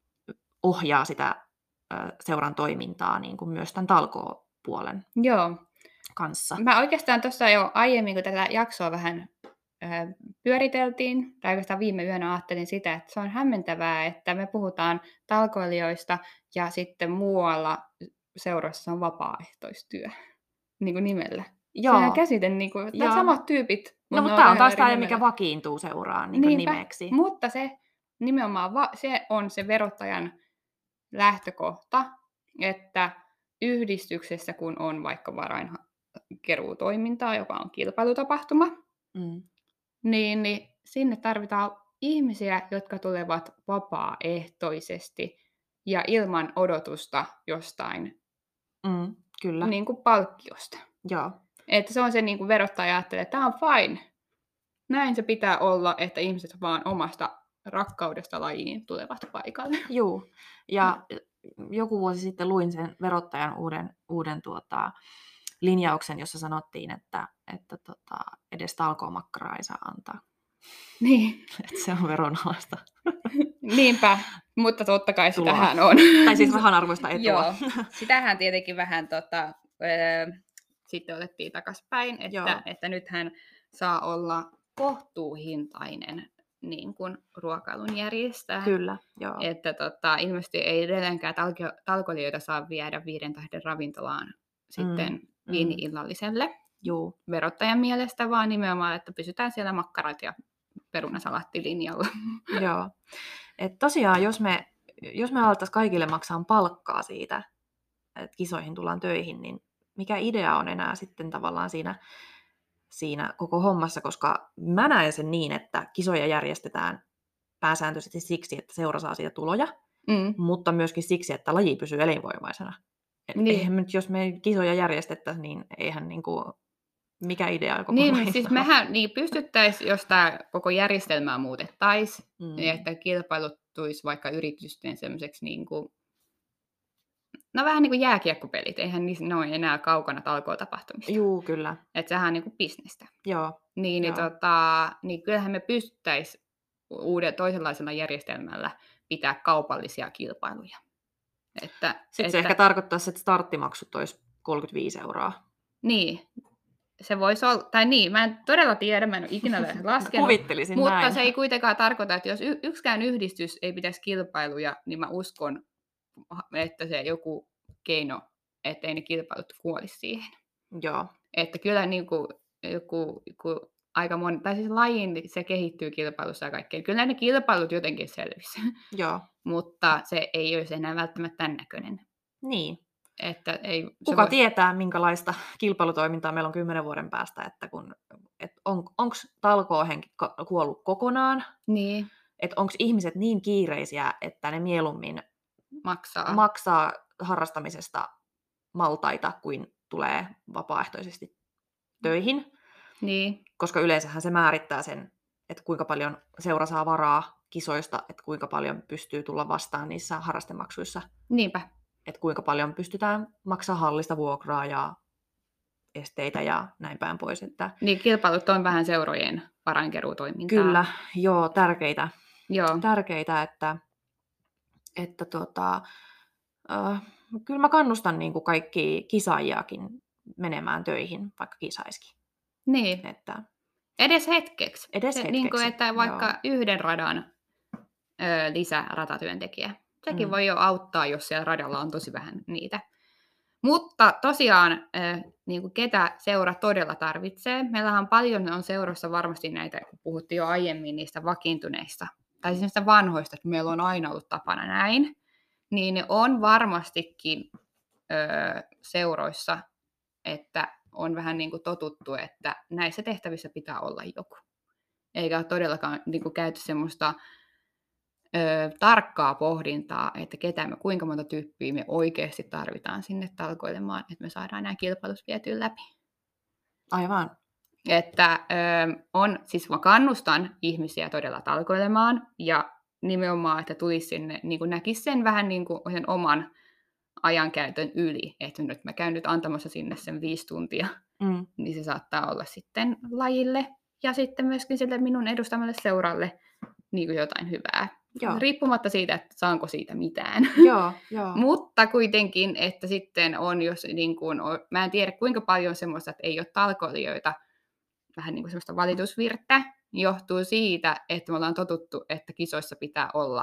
ohjaa sitä ö, seuran toimintaa niin kuin myös tämän talkoopuolen Joo. kanssa. Mä oikeastaan tuossa jo aiemmin, kun tätä jaksoa vähän ö, pyöriteltiin, tai oikeastaan viime yönä ajattelin sitä, että se on hämmentävää, että me puhutaan talkoilijoista ja sitten muualla seurassa on vapaaehtoistyö niin kuin nimellä. Joo. Sehän käsite, niin kuin, Joo. samat tyypit. No, mutta mutta ne tämä on ihan taas eri tämä, nimellä. mikä vakiintuu seuraan niin kuin Niinpä, nimeksi. mutta se nimenomaan va- se on se verottajan lähtökohta, että yhdistyksessä kun on vaikka varainkeruutoimintaa, joka on kilpailutapahtuma, Mm. niin, niin sinne tarvitaan ihmisiä, jotka tulevat vapaaehtoisesti ja ilman odotusta jostain Mm, kyllä, niin kuin palkkiosta. joo. Että se on se niin kuin verottaja ajattelee, että tämä on fine. Näin se pitää olla, että ihmiset vaan omasta rakkaudesta lajiin tulevat paikalle. Juu. Ja joku vuosi sitten luin sen verottajan uuden, uuden tuota, linjauksen, jossa sanottiin, että, että tota, edes talkoomakkaraa ei saa antaa. Niin, Että se on veronalaista. niinpä, mutta totta kai Tuloa. sitähän on. Tai siis rahanarvoista etua. Joo, sitähän tietenkin vähän tota, öö, sitten otettiin takaspäin, Joo. että, että nythän saa olla kohtuuhintainen niin kuin ruokailun järjestää. Kyllä, joo. Että tota, ilmeisesti ei edelleenkään talko- talkoilijoita saa viedä viiden tähden ravintolaan sitten mm. viini-illalliselle Juu. verottajan mielestä, vaan nimenomaan, että pysytään siellä makkarat ja perunasalattilinjalla. Joo. Et tosiaan, jos me, jos me alettaisiin kaikille maksaa palkkaa siitä, että kisoihin tullaan töihin, niin mikä idea on enää sitten tavallaan siinä, siinä koko hommassa, koska mä näen sen niin, että kisoja järjestetään pääsääntöisesti siksi, että seura saa siitä tuloja, Mm. mutta myöskin siksi, että laji pysyy elinvoimaisena. Et Niin. eihän nyt, jos me kisoja järjestettäisiin, niin eihän niinku mikä idea koko Niin, lailla siis on? mehän niin pystyttäisiin, jos tämä koko järjestelmää muutettaisiin, Mm. niin että kilpailuttuisi vaikka yritysten semmoiseksi, niin kuin, no vähän niin kuin jääkiekkopelit, eihän niissä ne ole enää kaukana talkootapahtumista. Juu, kyllä. Että sehän on niin kuin bisnestä. Joo. Niin, niin, Joo. tota, niin kyllähän me pystyttäisiin uuden toisenlaisella järjestelmällä pitää kaupallisia kilpailuja. Että, Sitten että, se ehkä tarkoittaisi, että starttimaksut olisi kolmekymmentäviisi euroa. Niin, se voisi olla, tai niin, mä en todella tiedä, mä en ole ikinä laskenut, Kuvittelisin mutta näin. se ei kuitenkaan tarkoita, että jos y- yksikään yhdistys ei pitäisi kilpailuja, niin mä uskon, että se joku keino, ettei ne kilpailut kuolisi siihen. Joo. Että kyllä niin kuin, joku, joku aika moni, tai siis lajin se kehittyy kilpailussa ja kaikkea. Kyllä ne kilpailut jotenkin selvisi, Joo. mutta se ei olisi enää välttämättä tämän näköinen. Niin. Että ei, se Kuka voi... tietää, minkälaista kilpailutoimintaa meillä on kymmenen vuoden päästä, että kun, et on, onko talkoohenki kuollut kokonaan, Niin, että onko ihmiset niin kiireisiä, että ne mieluummin maksaa. maksaa harrastamisesta maltaita, kuin tulee vapaaehtoisesti töihin, Niin, koska yleensähän se määrittää sen, että kuinka paljon seura saa varaa kisoista, että kuinka paljon pystyy tulla vastaan niissä harrastemaksuissa, niinpä. että kuinka paljon pystytään maksaa hallista vuokraa ja esteitä ja näin päin pois. Että Niin, kilpailut on vähän seurojen varainkeruutoimintaa. kyllä, joo, tärkeitä, Joo, tärkeitä että, että tota, äh, kyllä mä kannustan niin kuin kaikki kisaajiakin menemään töihin, vaikka kisaisikin. niin. Että Edes hetkeksi. Edes Se, hetkeksi, niin kuin, että vaikka joo. yhden radan ö, lisäratatyöntekijä. Sekin Mm. voi jo auttaa, jos siellä radalla on tosi vähän niitä. Mutta tosiaan, ö, niin kuin ketä seura todella tarvitsee. Meillähän paljon on seurassa varmasti näitä, kun puhuttiin jo aiemmin niistä vakiintuneista, tai siis niistä vanhoista, että meillä on aina ollut tapana näin. Niin ne on varmastikin ö, seuroissa, että on vähän niin kuin totuttu, että näissä tehtävissä pitää olla joku. Eikä ole todellakaan niin kuin käyty semmoista ö, tarkkaa pohdintaa, että ketä me, kuinka monta tyyppiä me oikeasti tarvitaan sinne talkoilemaan, että me saadaan nämä kilpailut vietyä läpi. Aivan. Että ö, on, siis mä kannustan ihmisiä todella talkoilemaan, ja nimenomaan, että tulisi sinne, niin kuin näkisi sen vähän niin kuin sen oman ajankäytön yli, että nyt mä käyn nyt antamassa sinne sen viisi tuntia, Mm. niin se saattaa olla sitten lajille ja sitten myöskin sille minun edustamalle seuralle niin kuin jotain hyvää. Joo. Riippumatta siitä, että saanko siitä mitään. Joo, joo. Mutta kuitenkin, että sitten on, jos niin kuin, mä en tiedä kuinka paljon semmoista, että ei ole talkoilijoita, vähän niin kuin semmoista valitusvirttä, johtuu siitä, että me ollaan totuttu, että kisoissa pitää olla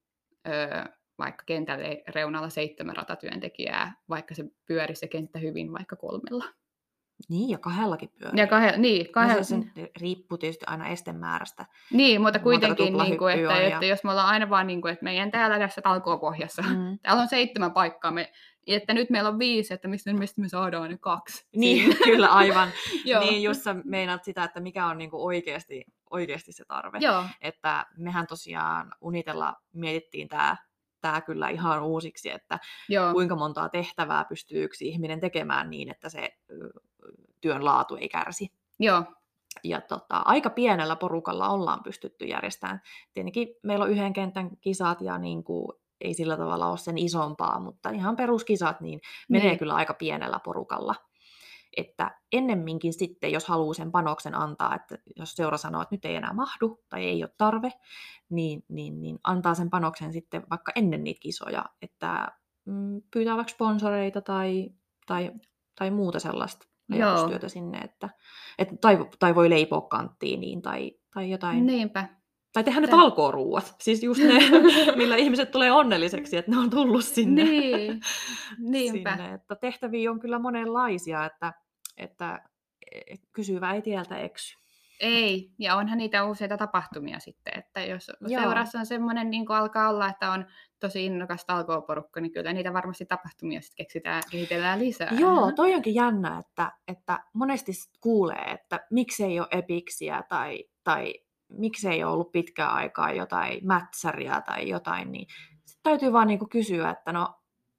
öö, vaikka kentälle reunalla seitsemän ratatyöntekijää, vaikka se pyörisi se kenttä hyvin vaikka kolmella. Niin, ja kahdellakin pyörii. Ja kahde, niin, No kahde, se sen riippuu tietysti aina estemäärästä. niin, mutta monta kuitenkin, niin kuin, tuplahyppyä että, on ja- että jos me ollaan aina vaan, niin kuin, että meidän täällä tässä talkoopohjassa, Mm. täällä on seitsemän paikkaa, me, että nyt meillä on viisi, että mistä, mistä me saadaan ne kaksi. Niin, kyllä, aivan. Joo. Niin, just sä meinaat sitä, että mikä on niinku oikeasti, oikeasti se tarve. Joo, Että mehän tosiaan Unitella mietittiin tämä tää kyllä ihan uusiksi, että joo, kuinka montaa tehtävää pystyy yksi ihminen tekemään niin, että se ö, työn laatu ei kärsi. joo, Ja tota, aika pienellä porukalla ollaan pystytty järjestämään. Tietenkin meillä on yhden kentän kisat ja niin kuin, ei sillä tavalla ole sen isompaa, mutta ihan peruskisat niin menee Niin. kyllä aika pienellä porukalla. Että ennemminkin sitten, jos haluaa sen panoksen antaa, että jos seura sanoo, että nyt ei enää mahdu tai ei ole tarve, niin, niin, niin antaa sen panoksen sitten vaikka ennen niitä kisoja, että mm, pyytää vaikka sponsoreita tai, tai, tai muuta sellaista Joo. ajatustyötä sinne, että, että, tai, tai voi leipoa kanttiin niin, tai, tai jotain. niinpä. Tai tehdä ne Se- talkooruuat, siis just ne, millä ihmiset tulee onnelliseksi, että ne on tullut sinne. Niin, niinpä. sinne. Että tehtäviä on kyllä monenlaisia, että, että kysyvä ei tieltä eksy. Ei, ja onhan niitä useita tapahtumia sitten, että jos Joo. seurassa on semmoinen, niin kuin alkaa olla, että on tosi innokas talkooporukka, niin kyllä niitä varmasti tapahtumia sitten keksitään, kehitellään lisää. Joo, toi onkin jännä, että, että monesti sit kuulee, että miksei ole epiksiä tai, tai miksei ole ollut pitkään aikaa jotain mätsäriä tai jotain, niin sit täytyy vaan niinku kysyä, että no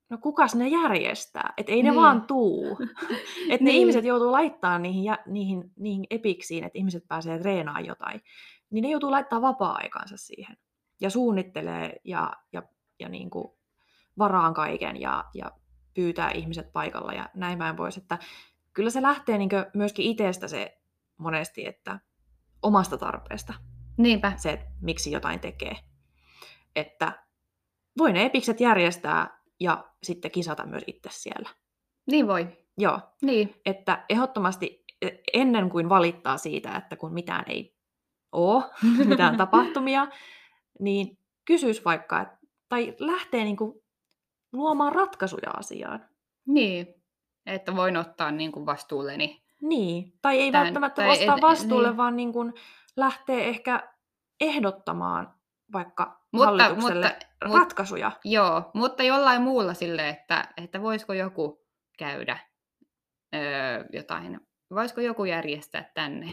no kukas ne järjestää? Että ei ne Niin. vaan tuu. Että ne Niin. ihmiset joutuu laittaa niihin, jä, niihin, niihin epiksiin, että ihmiset pääsee treenaamaan jotain. Niin ne joutuu laittaa vapaa-aikansa siihen. Ja suunnittelee ja, ja, ja niin kuin varaan kaiken ja, ja pyytää ihmiset paikalla ja näin päin pois. Että kyllä se lähtee niin kuin myöskin itsestä se monesti, että omasta tarpeesta. Niinpä. Se, että miksi jotain tekee. Että voi ne epikset järjestää ja sitten kisata myös itse siellä. Niin voi. Joo, Niin. että ehdottomasti ennen kuin valittaa siitä, että kun mitään ei ole, mitään tapahtumia, niin kysyisi vaikka, että, tai lähtee niin kuin luomaan ratkaisuja asiaan. Niin. Että voin ottaa niin kuin vastuulleni. Niin, tai ei Tän, välttämättä tai ostaa et- vastuulle, niin. vaan niin kuin lähtee ehkä ehdottamaan vaikka Mutta- hallitukselle mutta- mut- ratkaisuja. Joo, mutta jollain muulla silleen, että, että voisiko joku käydä öö, jotain, voisiko joku järjestää tänne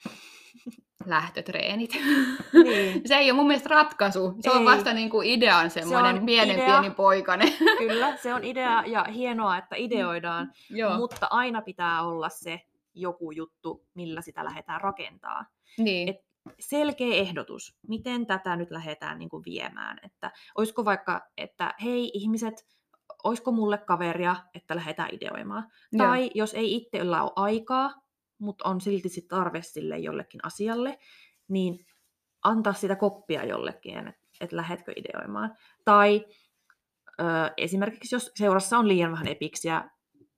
lähtötreenit. Niin. Se ei ole mun mielestä ratkaisu. Se Ei. on vasta niin kuin idean semmoinen on pienen idea. pieni poikainen. Kyllä, se on idea ja hienoa, että ideoidaan, Joo, mutta aina pitää olla se joku juttu, millä sitä lähdetään rakentamaan. niin. Et selkeä ehdotus, miten tätä nyt lähdetään niin kuin viemään. Että olisiko vaikka, että hei ihmiset, olisiko mulle kaveria, että lähdetään ideoimaan. Joo. Tai jos ei itsellä ole aikaa, mutta on silti sit tarve sille jollekin asialle, niin antaa sitä koppia jollekin, että et lähdetkö ideoimaan. Tai ö, esimerkiksi jos seurassa on liian vähän epiksiä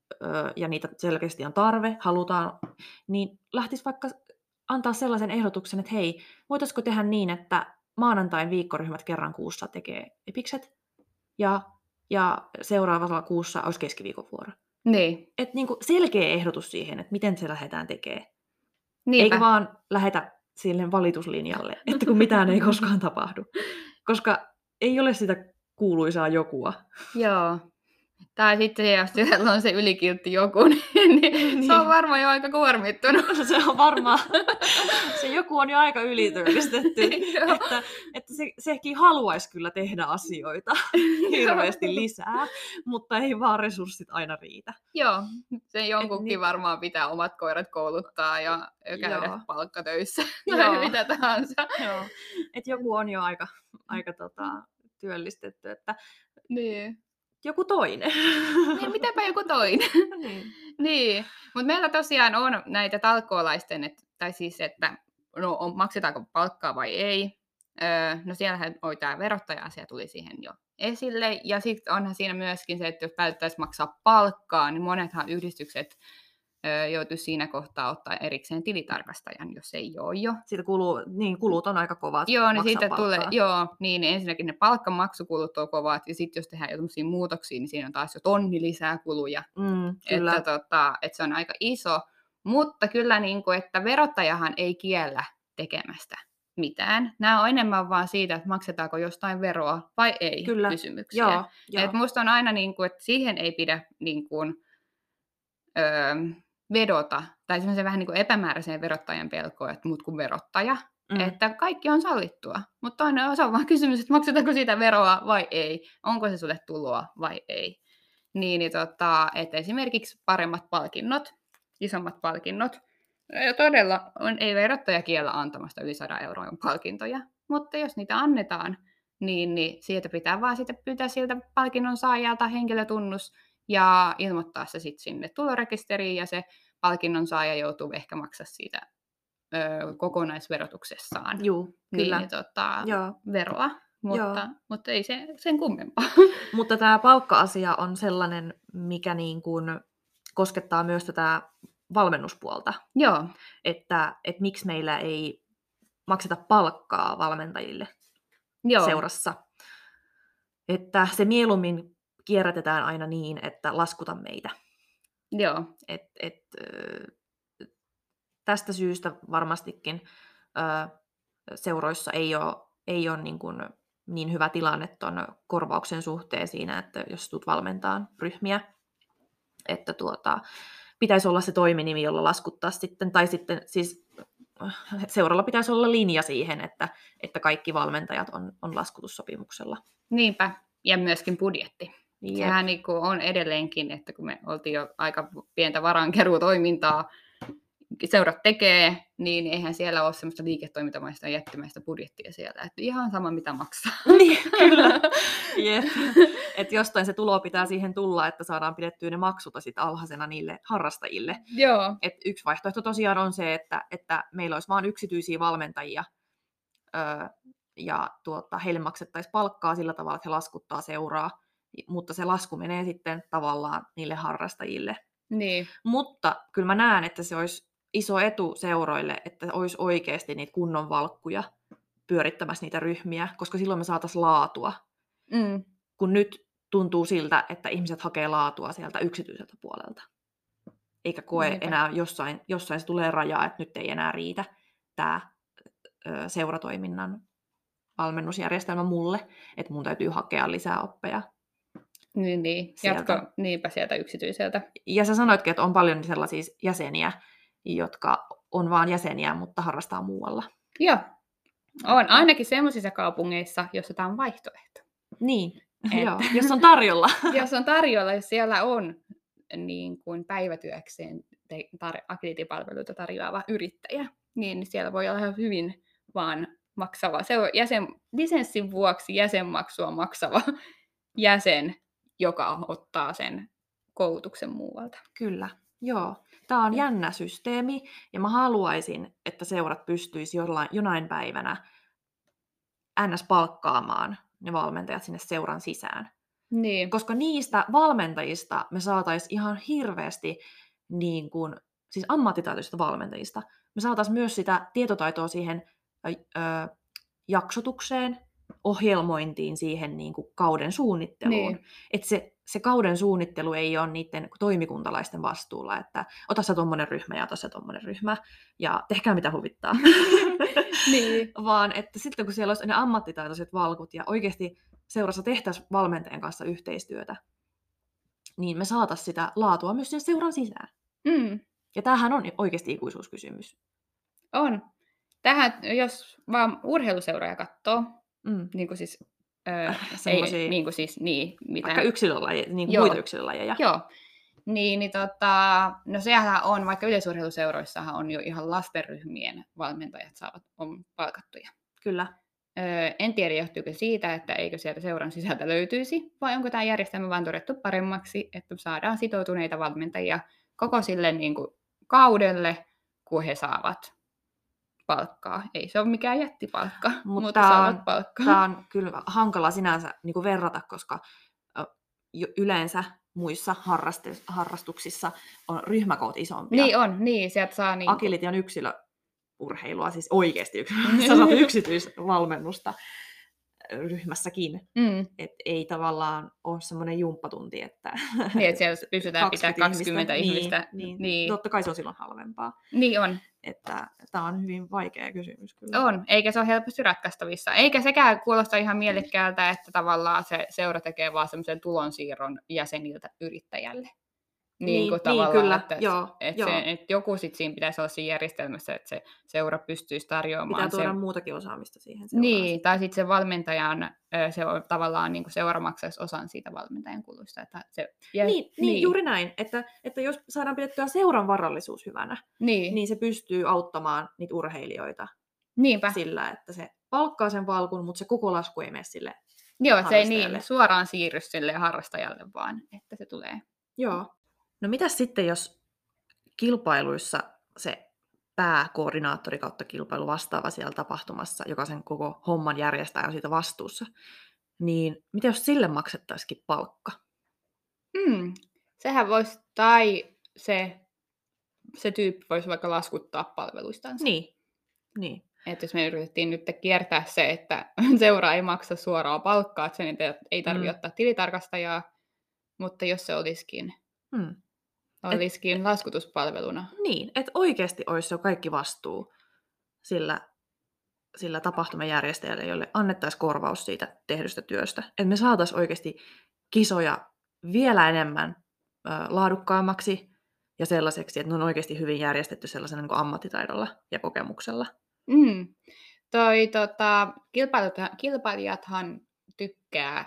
ö, ja niitä selkeästi on tarve, halutaan, niin lähtisi vaikka antaa sellaisen ehdotuksen, että hei, voitaisiko tehdä niin, että maanantain viikkoryhmät kerran kuussa tekee epikset ja, ja seuraavalla kuussa olisi keskiviikon vuoro. Niin. Että niinku selkeä ehdotus siihen, että miten se lähdetään tekemään. Niinpä. Eikä vaan lähetä sille valituslinjalle, että kun mitään ei koskaan tapahdu. Koska ei ole sitä kuuluisaa jokua. Joo. Tai sitten jos siellä on se ylikiltti joku, niin, niin se on varmaan jo aika kuormittunut. Se on varmaan, se joku on jo aika ylityöllistetty, Joo. että, että se, sekin haluaisi kyllä tehdä asioita hirveästi lisää, mutta ei vaan resurssit aina riitä. Joo, se jonkunkin niin- varmaan pitää omat koirat kouluttaa ja käydä Joo. palkkatöissä Joo. tai mitä tahansa. Joo. Et joku on jo aika, aika tota, työllistetty, että Niin. joku toinen. Niin, mitäpä joku toinen. niin. Niin, mutta meillä tosiaan on näitä talkoolaisten, et, tai siis, että no, on, maksetaanko palkkaa vai ei. Öö, no siellähän oi, tämä verottaja-asia tuli siihen jo esille. Ja sitten onhan siinä myöskin se, että jos päättäisi maksaa palkkaa, niin monethan yhdistykset öö, joutuisi siinä kohtaa ottaa erikseen tilitarkastajan, jos ei ole jo. Siitä kuluu, niin kulut on aika kovat. Joo, niin maksaa siitä palkkaa. tulee, joo, niin ensinnäkin ne palkkamaksukulut on kovat, ja sitten jos tehdään jotain muutoksia, niin siinä on taas jo tonni lisää kuluja. Mm, kyllä. Että, tota, että se on aika iso, mutta kyllä niin kuin, että verottajahan ei kiellä tekemästä mitään. Nämä on enemmän vaan siitä, että maksetaanko jostain veroa vai ei Kyllä. kysymyksiä. Joo, joo. Et musta on aina, niin kuin, että siihen ei pidä niin kuin, öö, vedota, tai semmoisen vähän niin kuin epämääräiseen verottajan pelkoon, että muut kuin verottaja. Mm. Että kaikki on sallittua, mutta toinen osa on vaan kysymys, että maksetaanko siitä veroa vai ei, onko se sulle tuloa vai ei. Niin, niin tota, että esimerkiksi paremmat palkinnot, isommat palkinnot, ja todella on, ei verottaja kiellä antamasta yli sadan euron palkintoja, mutta jos niitä annetaan, niin, niin siitä pitää vaan sitten pyytää siltä palkinnon saajalta henkilötunnus ja ilmoittaa se sitten sinne tulorekisteriin, ja se palkinnon saaja joutuu ehkä maksaa siitä ö, kokonaisverotuksessaan Juu, kyllä. niin, tota, Joo. veroa, mutta, Joo. mutta ei se sen kummempaa. Mutta tämä palkka-asia on sellainen, mikä niin kuin koskettaa myös tätä valmennuspuolta. Joo, Että, että miksi meillä ei makseta palkkaa valmentajille joo. seurassa. Että se mieluummin kierrätetään aina niin, että laskuta meitä. Joo, Et, et, ö, tästä syystä varmastikin ö, seuroissa ei ole, ei ole niin, kuin niin hyvä tilanne tuon korvauksen suhteen siinä, että jos tulet valmentaan ryhmiä, että tuota, pitäisi olla se toiminimi, jolla laskuttaa sitten, tai sitten siis seuralla pitäisi olla linja siihen, että, että kaikki valmentajat on, on laskutussopimuksella. niinpä. Ja myöskin budjetti. Niin, sehän niin kuin on edelleenkin, että kun me oltiin jo aika pientä varankeruutoimintaa, seurat tekee, niin eihän siellä ole semmoista liiketoimintamaista ja jättimäistä budjettia siellä. Että ihan sama, mitä maksaa. Niin, kyllä. Jep. Että jostain se tulo pitää siihen tulla, että saadaan pidettyä ne maksuta sit alhaisena niille harrastajille. Joo. Et yksi vaihtoehto tosiaan on se, että, että meillä olisi vain yksityisiä valmentajia, öö, ja tuota, heille maksettaisiin palkkaa sillä tavalla, että he laskuttaa seuraa, mutta se lasku menee sitten tavallaan niille harrastajille. Niin. Mutta kyllä mä näen, että se olisi iso etu seuroille, että olisi oikeasti niitä kunnon valkkuja pyörittämässä niitä ryhmiä, koska silloin me saataisiin laatua. Mm. Kun nyt tuntuu siltä, että ihmiset hakee laatua sieltä yksityiseltä puolelta. Eikä koe Niinpä. enää jossain, jossain se tulee rajaa, että nyt ei enää riitä tämä ö, seuratoiminnan valmennusjärjestelmä mulle, että mun täytyy hakea lisää oppeja. Niin, niin. Sieltä. Jatko niinpä sieltä yksityiseltä. Ja sä sanoitkin, että on paljon sellaisia jäseniä, jotka on vaan jäseniä, mutta harrastaa muualla. Joo. On ainakin semmoisissa kaupungeissa, joissa tämä on vaihtoehto. Niin, Et- joo, jos on tarjolla. Jos on tarjolla, jos siellä on niin kuin päivätyökseen te- tar- agility-palveluita tarjoava yrittäjä, niin siellä voi olla ihan hyvin vaan maksava, se on jäsen, lisenssin vuoksi jäsenmaksua maksava jäsen, joka ottaa sen koulutuksen muualta. Kyllä, joo. Tämä on jännä systeemi, ja mä haluaisin, että seurat pystyisi jollain, jonain päivänä ns. Palkkaamaan ne valmentajat sinne seuran sisään. Niin, Koska niistä valmentajista me saataisiin ihan hirveästi, niin kuin, siis ammattitaitoisista valmentajista, me saataisiin myös sitä tietotaitoa siihen ö, ö, jaksotukseen, ohjelmointiin, siihen niin kuin kauden suunnitteluun. Niin. Että se, se kauden suunnittelu ei ole niiden toimikuntalaisten vastuulla, että ota sä tommonen ryhmä ja ota sä tommonen ryhmä ja tehkää mitä huvittaa. niin. Vaan että sitten kun siellä olisi ne ammattitaitoiset valkut ja oikeasti seurassa tehtäisiin valmentajan kanssa yhteistyötä, niin me saataisiin sitä laatua myös sen seuran sisään. Mm, Ja tämähän on oikeasti ikuisuuskysymys. on. Tähän, jos vaan urheiluseuroja katsoo, Mm. niin kuin siis, öö, semmosia- ei, niin kuin siis, niin, mitään. Vaikka yksilölajeja, niin kuin Joo. muita yksilölajeja. Joo. Niin, niin tota, no sehän on, vaikka yleisurheiluseuroissahan on jo ihan lastenryhmien valmentajat saavat on palkattuja. Kyllä. Öö, en tiedä, johtuuko siitä, että eikö sieltä seuran sisältä löytyisi, vai onko tämä järjestelmä vain todettu paremmaksi, että saadaan sitoutuneita valmentajia koko sille niin kuin, kaudelle, kun he saavat palkkaa. Ei se ole mikään jättipalkka, Mut mutta tää saavat on- palkkaa. Tämä on kyllä hankala sinänsä niin kuin verrata, koska ö, jo- yleensä muissa harraste- harrastuksissa on ryhmäkoot isompia. Niin on, niin, sieltä saa niin. Agility on yksilöurheilua, siis oikeasti yksilö. Sä saat yksityisvalmennusta ryhmässäkin. Mm, Et ei tavallaan ole semmoinen jumppatunti, että niin, että siellä pystytään pitämään kaksikymmentä ihmistä. ihmistä. Niin, niin. Niin. Totta kai se on silloin halvempaa. Niin on. Että tämä on hyvin vaikea kysymys kyllä. On, eikä se ole helposti ratkaistavissa. Eikä sekään kuulosta ihan mielekkäältä, että tavallaan se seura tekee vaan semmoisen tulonsiirron jäseniltä yrittäjälle. Niin, kuin niin, tavallaan, kyllä, että, joo, että, joo. se, että joku sit siinä pitäisi olla siinä järjestelmässä, että se seura pystyisi tarjoamaan. Pitää tuoda se, muutakin osaamista siihen seuraan. niin, tai sitten se valmentajan, ö, se on tavallaan niin kuin seura maksaisi osan siitä valmentajan kuluista. Että se, ja, Niin, niin, juuri näin, että, että jos saadaan pidettyä seuran varallisuus hyvänä, niin, niin se pystyy auttamaan niitä urheilijoita niinpä. sillä, että se palkkaa sen valkun, mutta se koko lasku ei mene sille. Joo, että se ei harrastajalle. niin suoraan siirry sille harrastajalle, vaan että se tulee. Joo. No mitäs sitten, jos kilpailuissa se pääkoordinaattori kautta kilpailu vastaava siellä tapahtumassa, joka sen koko homman järjestää on siitä vastuussa, niin mitä jos sille maksettaisikin palkka? Hmm. Sehän voisi, tai se, se tyyppi voisi vaikka laskuttaa palveluistansa. Niin, niin. Että jos me yritettiin nyt kiertää se, että seura ei maksa suoraa palkkaa, että sen ei tarvitse Mm. ottaa tilitarkastajaa, mutta jos se olisikin, Hmm. olisikin laskutuspalveluna. Niin, että oikeasti olisi jo kaikki vastuu sillä, sillä tapahtumajärjestäjälle, jolle annettaisiin korvaus siitä tehdystä työstä. Että me saataisiin oikeasti kisoja vielä enemmän ö, laadukkaammaksi ja sellaiseksi, että ne on oikeasti hyvin järjestetty sellaisena niin kuin ammattitaidolla ja kokemuksella. Mm. Toi, tota, kilpailijat, kilpailijathan tykkää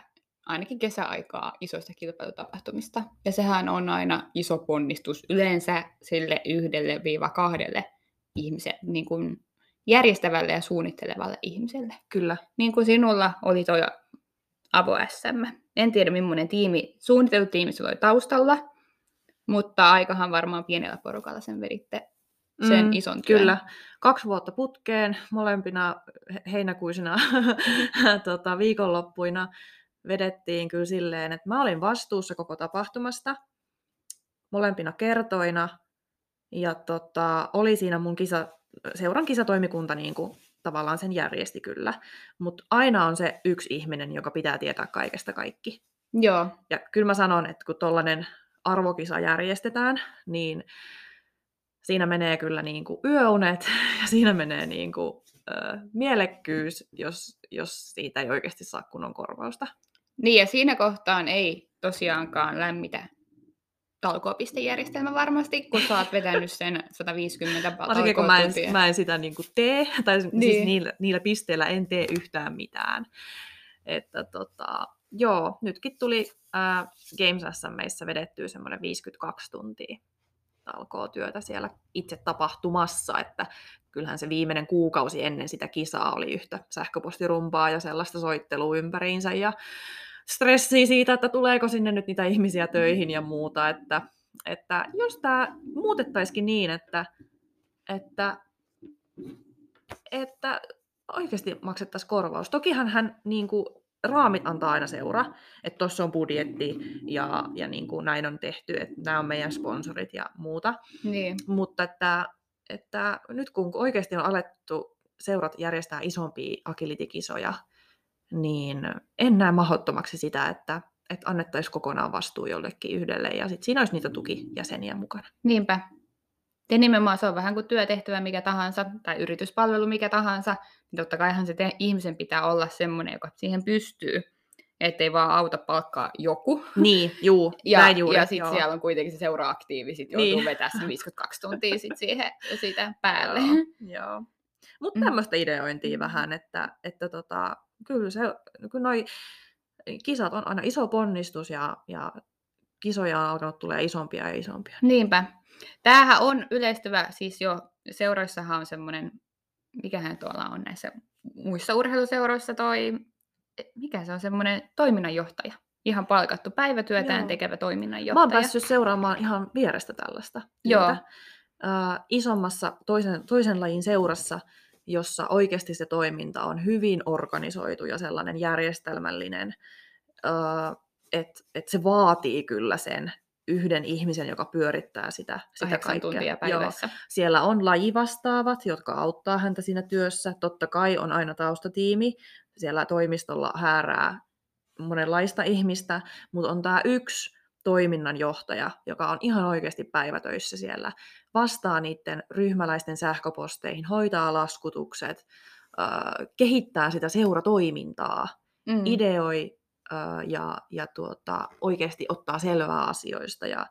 ainakin kesäaikaa isoista kilpailutapahtumista. Ja sehän on aina iso ponnistus yleensä sille yhdelle viiva kahdelle ihmisen, niin kuin järjestävälle ja suunnittelevalle ihmiselle. Kyllä. Niin kuin sinulla oli tuo Avo S M. En tiedä, millainen tiimi, suunnittelutiimi sulla oli taustalla, mutta aikahan varmaan pienellä porukalla sen veditte sen Mm, ison työn. Kyllä. Kaksi vuotta putkeen, molempina heinäkuisina tota, viikonloppuina vedettiin kyllä silleen, että mä olin vastuussa koko tapahtumasta molempina kertoina. Ja tota, oli siinä mun kisa, seuran kisatoimikunta niin kuin, tavallaan sen järjesti kyllä. Mutta aina on se yksi ihminen, joka pitää tietää kaikesta kaikki. Joo. Ja kyllä mä sanon, että kun tollainen arvokisa järjestetään, niin siinä menee kyllä niin kuin yöunet ja siinä menee niin kuin, ö, mielekkyys, jos, jos siitä ei oikeasti saa kunnon korvausta. Niin, ja siinä kohtaan ei tosiaankaan lämmitä talkoopistejärjestelmä varmasti, kun sä oot vetänyt sen sata viisikymmentä Varsinkin kun mä en, talkootuntia. mä en sitä niin kuin tee, tai Niin. siis niillä, niillä pisteillä en tee yhtään mitään. Että tota, joo, nytkin tuli äh, Games S M:issä vedettyä semmoinen viisikymmentäkaksi tuntia talkootyötä siellä itse tapahtumassa, että kyllähän se viimeinen kuukausi ennen sitä kisaa oli yhtä sähköpostirumpaa ja sellaista soittelua ympäriinsä ja stressiä siitä, että tuleeko sinne nyt niitä ihmisiä töihin ja muuta, että, että jos tämä muutettaisikin niin, että, että, että oikeasti maksettaisiin korvaus. Tokihan hän niin kuin, raamit antaa aina seura, että tuossa on budjetti ja, ja niin kuin näin on tehty, että nämä on meidän sponsorit ja muuta. Niin. Mutta että, että nyt kun oikeasti on alettu seurat järjestää isompia agility-kisoja, niin en näe mahdottomaksi sitä, että, että annettaisiin kokonaan vastuu jollekin yhdelle ja sitten siinä olisi niitä tukijäseniä mukana. Niinpä. Ja nimenomaan se on vähän kuin työtehtävä mikä tahansa tai yrityspalvelu mikä tahansa, niin totta kaihan se te- ihmisen pitää olla semmoinen, joka siihen pystyy, ettei vaan auta palkkaa joku. Niin, juu, Ja, näin juuri. ja sitten siellä on kuitenkin se seura-aktiivi, sit joutuu Niin. vetää sen viisikymmentäkaksi tuntia sit siihen, siitä päälle. Joo, joo. Mutta Mm. tämmöistä ideointia vähän, että, että tota, kyllä, se, kyllä noi kisat on aina iso ponnistus ja, ja kisoja on alkanut tulee isompia ja isompia. Niinpä. Tämähän on yleistyvä, siis jo seuroissahan on semmoinen, mikähän tuolla on näissä muissa urheiluseuroissa toi, mikä se on semmoinen toiminnanjohtaja. Ihan palkattu päivätyötään Joo. tekevä toiminnanjohtaja. Mä oon päässyt seuraamaan ihan vierestä tällaista Joo. työtä. Äh, isommassa toisen, toisen lajin seurassa, jossa oikeasti se toiminta on hyvin organisoitu ja sellainen järjestelmällinen, äh, että et se vaatii kyllä sen yhden ihmisen, joka pyörittää sitä, sitä Kahdeksan kaikkea. tuntia päivässä. Joo. Siellä on lajivastaavat, jotka auttaa häntä siinä työssä. Totta kai on aina taustatiimi. Siellä toimistolla häärää monenlaista ihmistä, mutta on tämä yksi toiminnanjohtaja, joka on ihan oikeasti päivätöissä siellä, vastaa niiden ryhmäläisten sähköposteihin, hoitaa laskutukset, äh, kehittää sitä seuratoimintaa, Mm. ideoi äh, ja, ja tuota, oikeasti ottaa selvää asioista. Ja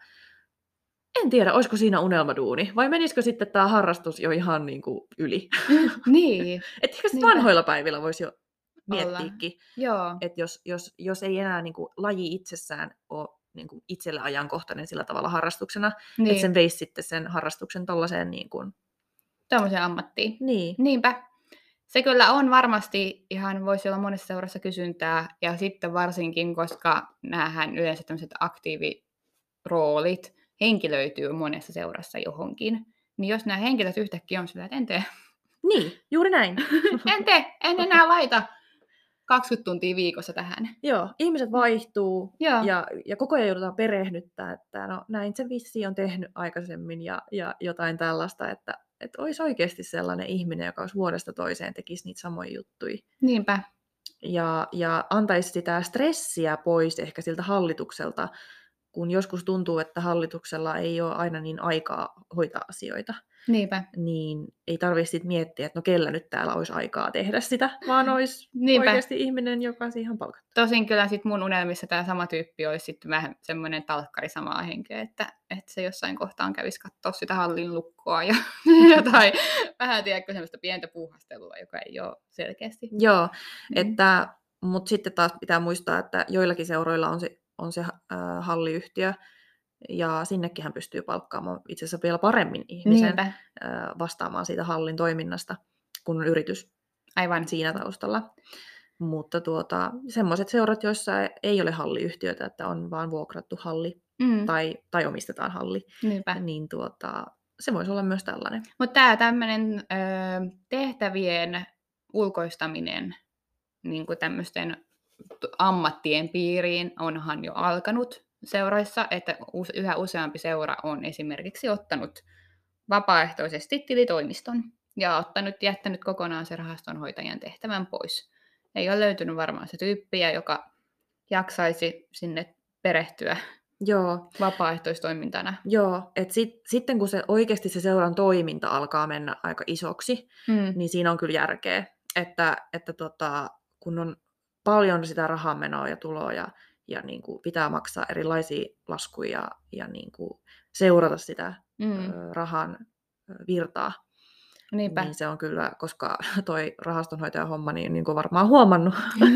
en tiedä, olisiko siinä unelmaduuni, vai menisikö sitten tämä harrastus jo ihan niin kuin yli. Niin, Että ehkä sit Niinpä. vanhoilla päivillä voisi jo miettiäkin, joo. että jos, jos, jos ei enää niin kuin, laji itsessään ole niin kuin, itselle ajankohtainen sillä tavalla harrastuksena, Niin. että sen veisi sitten sen harrastuksen tollaiseen niin kuin... Tämmöiseen ammattiin. Niin. Niinpä. Se kyllä on varmasti ihan, voisi olla monessa seurassa kysyntää, ja sitten varsinkin, koska näähän yleensä tämmöiset aktiiviroolit henkilöityy monessa seurassa johonkin, niin jos nämä henkilöt yhtäkkiä on sillä, että en tee, Niin, juuri näin. en tee, en enää laita kaksikymmentä tuntia viikossa tähän. Joo, ihmiset vaihtuu Joo. ja, ja koko ajan joudutaan perehdyttää, että no näin se vissi on tehnyt aikaisemmin ja, ja jotain tällaista, että, että olisi oikeasti sellainen ihminen, joka olisi vuodesta toiseen tekisi niitä samoja juttuja. Niinpä. Ja, ja antaisi sitä stressiä pois ehkä siltä hallitukselta, kun joskus tuntuu, että hallituksella ei ole aina niin aikaa hoitaa asioita, Niinpä. niin ei tarvitse sit miettiä, että no kellä nyt täällä olisi aikaa tehdä sitä, vaan olisi Niinpä. oikeasti ihminen, joka siihen palkattu. Tosin kyllä sit mun unelmissa tämä sama tyyppi olisi sitten vähän semmoinen talkkari samaa henkeä, että, että se jossain kohtaan kävisi katsoa sitä hallin lukkoa ja jotain vähän tiedätkö semmoista pientä puuhastelua, joka ei ole selkeästi. Joo, Mm. että Mutta sitten taas pitää muistaa, että joillakin seuroilla on se, on se äh, halliyhtiö, ja sinnekin hän pystyy palkkaamaan itse asiassa vielä paremmin ihmisen Niinpä. äh, vastaamaan siitä hallin toiminnasta, kun on yritys Aivan. siinä taustalla. Mutta tuota, semmoiset seurat, joissa ei ole halliyhtiötä, että on vaan vuokrattu halli Mm. tai, tai omistetaan halli, Niinpä. niin tuota, se voisi olla myös tällainen. Mutta tämä tämmöinen tehtävien ulkoistaminen niin tämmöisten ammattien piiriin onhan jo alkanut seuroissa, että yhä useampi seura on esimerkiksi ottanut vapaaehtoisesti tilitoimiston ja ottanut, jättänyt kokonaan se rahastonhoitajan tehtävän pois. Ei ole löytynyt varmaan se tyyppiä, joka jaksaisi sinne perehtyä Joo. vapaaehtoistoimintana. Joo, että sit, sitten kun se oikeasti se seuran toiminta alkaa mennä aika isoksi, Mm. niin siinä on kyllä järkeä, että, että tota, kun on paljon sitä rahanmenoa ja tuloa ja, ja niin kuin pitää maksaa erilaisia laskuja ja, ja niin kuin seurata sitä Mm. ö, rahan virtaa, Niinpä. niin se on kyllä, koska toi rahastonhoitajan homma, niin, niin kuin varmaan huomannut,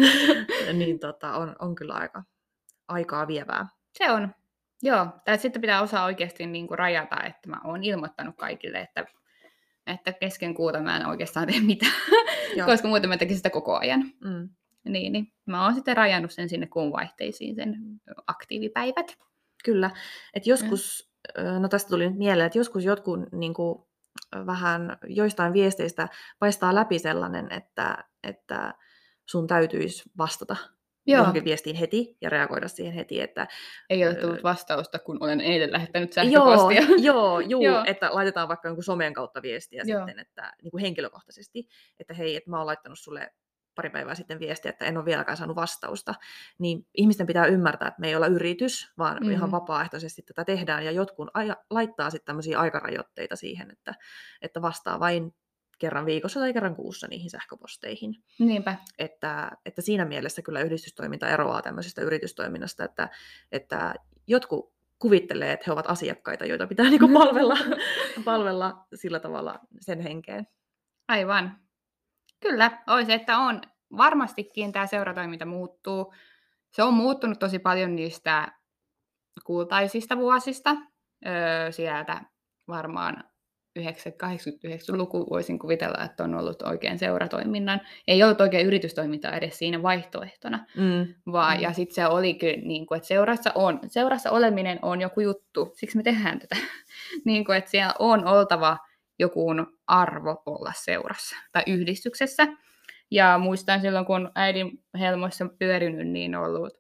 niin tota, on, on kyllä aika aikaa vievää. Se on. Joo, tai sitten pitää osaa oikeasti niin kuin rajata, että mä oon ilmoittanut kaikille, että, että kesken kuuta mä en oikeastaan tee mitään, Joo. koska muuten mä tekisin sitä koko ajan. Mm. Niin, niin mä oon sitten rajannut sen sinne kuun vaihteisiin, sen aktiivipäivät. Kyllä, että joskus, no tästä tuli nyt mieleen, että joskus jotkut niin kuin, vähän joistain viesteistä paistaa läpi sellainen, että, että sun täytyisi vastata Joo. johonkin viestiin heti ja reagoida siihen heti. Että, Ei ole tullut vastausta, kun olen eilen lähettänyt joo, sähköpostia. joo, juu, Joo. että laitetaan vaikka jonkun somen kautta viestiä Joo. sitten, että, niin kuin henkilökohtaisesti, että hei, että mä oon laittanut sulle pari päivää sitten viestiä, että en ole vieläkään saanut vastausta, niin ihmisten pitää ymmärtää, että me ei olla yritys, vaan Mm. ihan vapaaehtoisesti tätä tehdään, ja jotkut aja, laittaa sitten tämmöisiä aikarajoitteita siihen, että, että vastaa vain kerran viikossa tai kerran kuussa niihin sähköposteihin. Niinpä. Että, että siinä mielessä kyllä yhdistystoiminta eroaa tämmöisestä yritystoiminnasta, että, että jotkut kuvittelee, että he ovat asiakkaita, joita pitää niinku palvella, palvella sillä tavalla sen henkeen. Aivan. Kyllä, olisi, että on. Varmastikin tämä seuratoiminta muuttuu. Se on muuttunut tosi paljon niistä kultaisista vuosista. Öö, sieltä varmaan yhdeksänkymmentä-kahdeksankymmentäyhdeksän luku voisin kuvitella, että on ollut oikein seuratoiminnan. Ei ollut oikein yritystoimintaa edes siinä vaihtoehtona. Mm. Vaan, Mm. ja sitten se olikin, niin kuin, että seurassa, on, seurassa oleminen on joku juttu, siksi me tehdään tätä. niin kuin, että siellä on oltava joku arvo olla seurassa tai yhdistyksessä. Ja muistan silloin, kun äidin helmoissa pyörinyt, niin ollut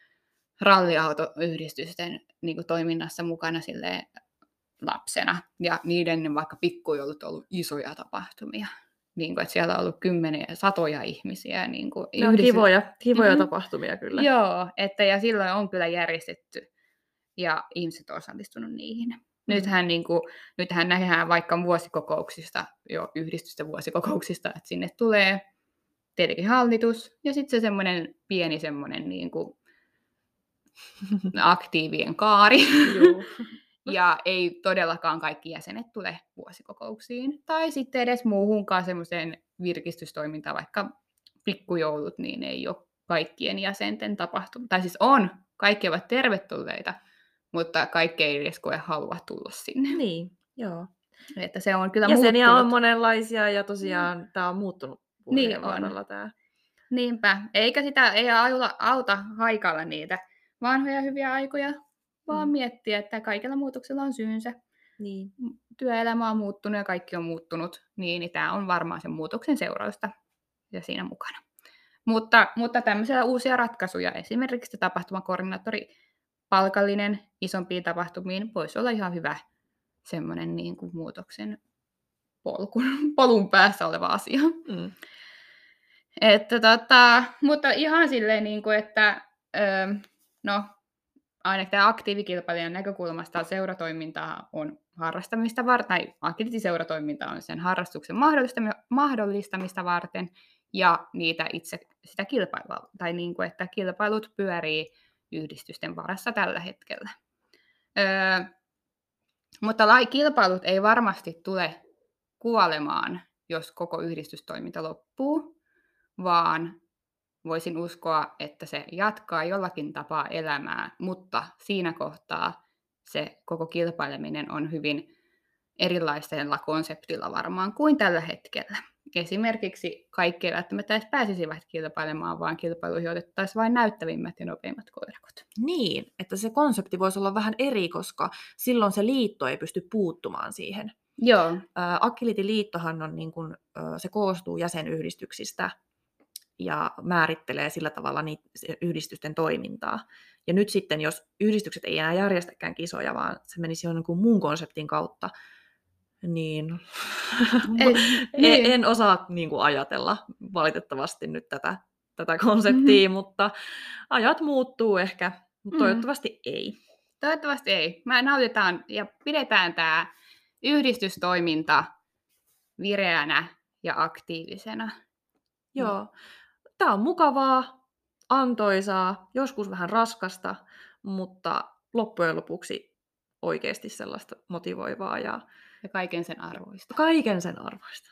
ralliautoyhdistysten niin kuin toiminnassa mukana silleen lapsena. Ja niiden vaikka pikkujoulut on ollut isoja tapahtumia. Niin kuin, että siellä on ollut kymmeniä, satoja ihmisiä. Niin kuin Ne on yhdisty- kivoja, kivoja Mhm. tapahtumia kyllä. Joo, että ja silloin on kyllä järjestetty ja ihmiset on osallistunut niihin. Mm. Nythän, niin kuin, nythän nähdään vaikka vuosikokouksista, jo yhdistysten vuosikokouksista, että sinne tulee tietenkin hallitus ja sitten se semmoinen pieni semmoinen niin kuin aktiivien kaari. Juu. Ja ei todellakaan kaikki jäsenet tule vuosikokouksiin. Tai sitten edes muuhunkaan semmoiseen virkistystoimintaan, vaikka pikkujoulut, niin ei ole kaikkien jäsenten tapahtuma. Tai siis on, kaikki ovat tervetulleita, mutta kaikki ei edes koe halua tulla sinne. Niin, joo. Että se on kyllä Jäseniä on muuttunut. monenlaisia ja tosiaan mm. tämä on muuttunut vuosien Niin on. varrella tämä. Niinpä. Eikä sitä ei auta, auta haikailla niitä vanhoja hyviä aikoja, vaan Mm. miettiä, että kaikilla muutoksella on syynsä. Niin. Työelämä on muuttunut ja kaikki on muuttunut, niin, niin tämä on varmaan sen muutoksen seurausta ja siinä mukana. Mutta, mutta tämmöisiä uusia ratkaisuja, esimerkiksi tapahtumakoordinaattori palkallinen isompiin tapahtumiin, voisi olla ihan hyvä semmoinen niin kuin muutoksen polkun, polun päässä oleva asia. Mm. Että tota, mutta ihan silleen, niin kuin, että öö, no, ainakin tämä aktiivikilpailijan näkökulmasta seuratoimintaa on harrastamista varten, tai aktiiviseuratoiminta on sen harrastuksen mahdollistamista varten, ja niitä itse sitä kilpailua, tai niin kuin, että kilpailut pyörii yhdistysten varassa tällä hetkellä. Öö, mutta lai, kilpailut ei varmasti tule kuolemaan, jos koko yhdistystoiminta loppuu, vaan voisin uskoa, että se jatkaa jollakin tapaa elämää, mutta siinä kohtaa se koko kilpaileminen on hyvin erilaisella konseptilla varmaan kuin tällä hetkellä. Esimerkiksi kaikki eivät välttämättä edes pääsisivät kilpailemaan, vaan kilpailuihin otettaisiin vain näyttävimmät ja nopeimmat koirakot. Niin, että se konsepti voisi olla vähän eri, koska silloin se liitto ei pysty puuttumaan siihen. Joo. Agility-liittohan on niin kuin, se koostuu jäsenyhdistyksistä ja määrittelee sillä tavalla niitä yhdistysten toimintaa. Ja nyt sitten, jos yhdistykset ei enää järjestäkään kisoja, vaan se menisi jonkun muun konseptin kautta, niin Ei, niin. en osaa niin kuin ajatella valitettavasti nyt tätä, tätä konseptia, mm-hmm. mutta ajat muuttuu ehkä, mutta toivottavasti mm. ei. Toivottavasti ei. Mä nautitaan ja pidetään tämä yhdistystoiminta vireänä ja aktiivisena. Joo. Tämä on mukavaa, antoisaa, joskus vähän raskasta, mutta loppujen lopuksi oikeasti sellaista motivoivaa ja, ja kaiken sen arvoista. Kaiken sen arvoista.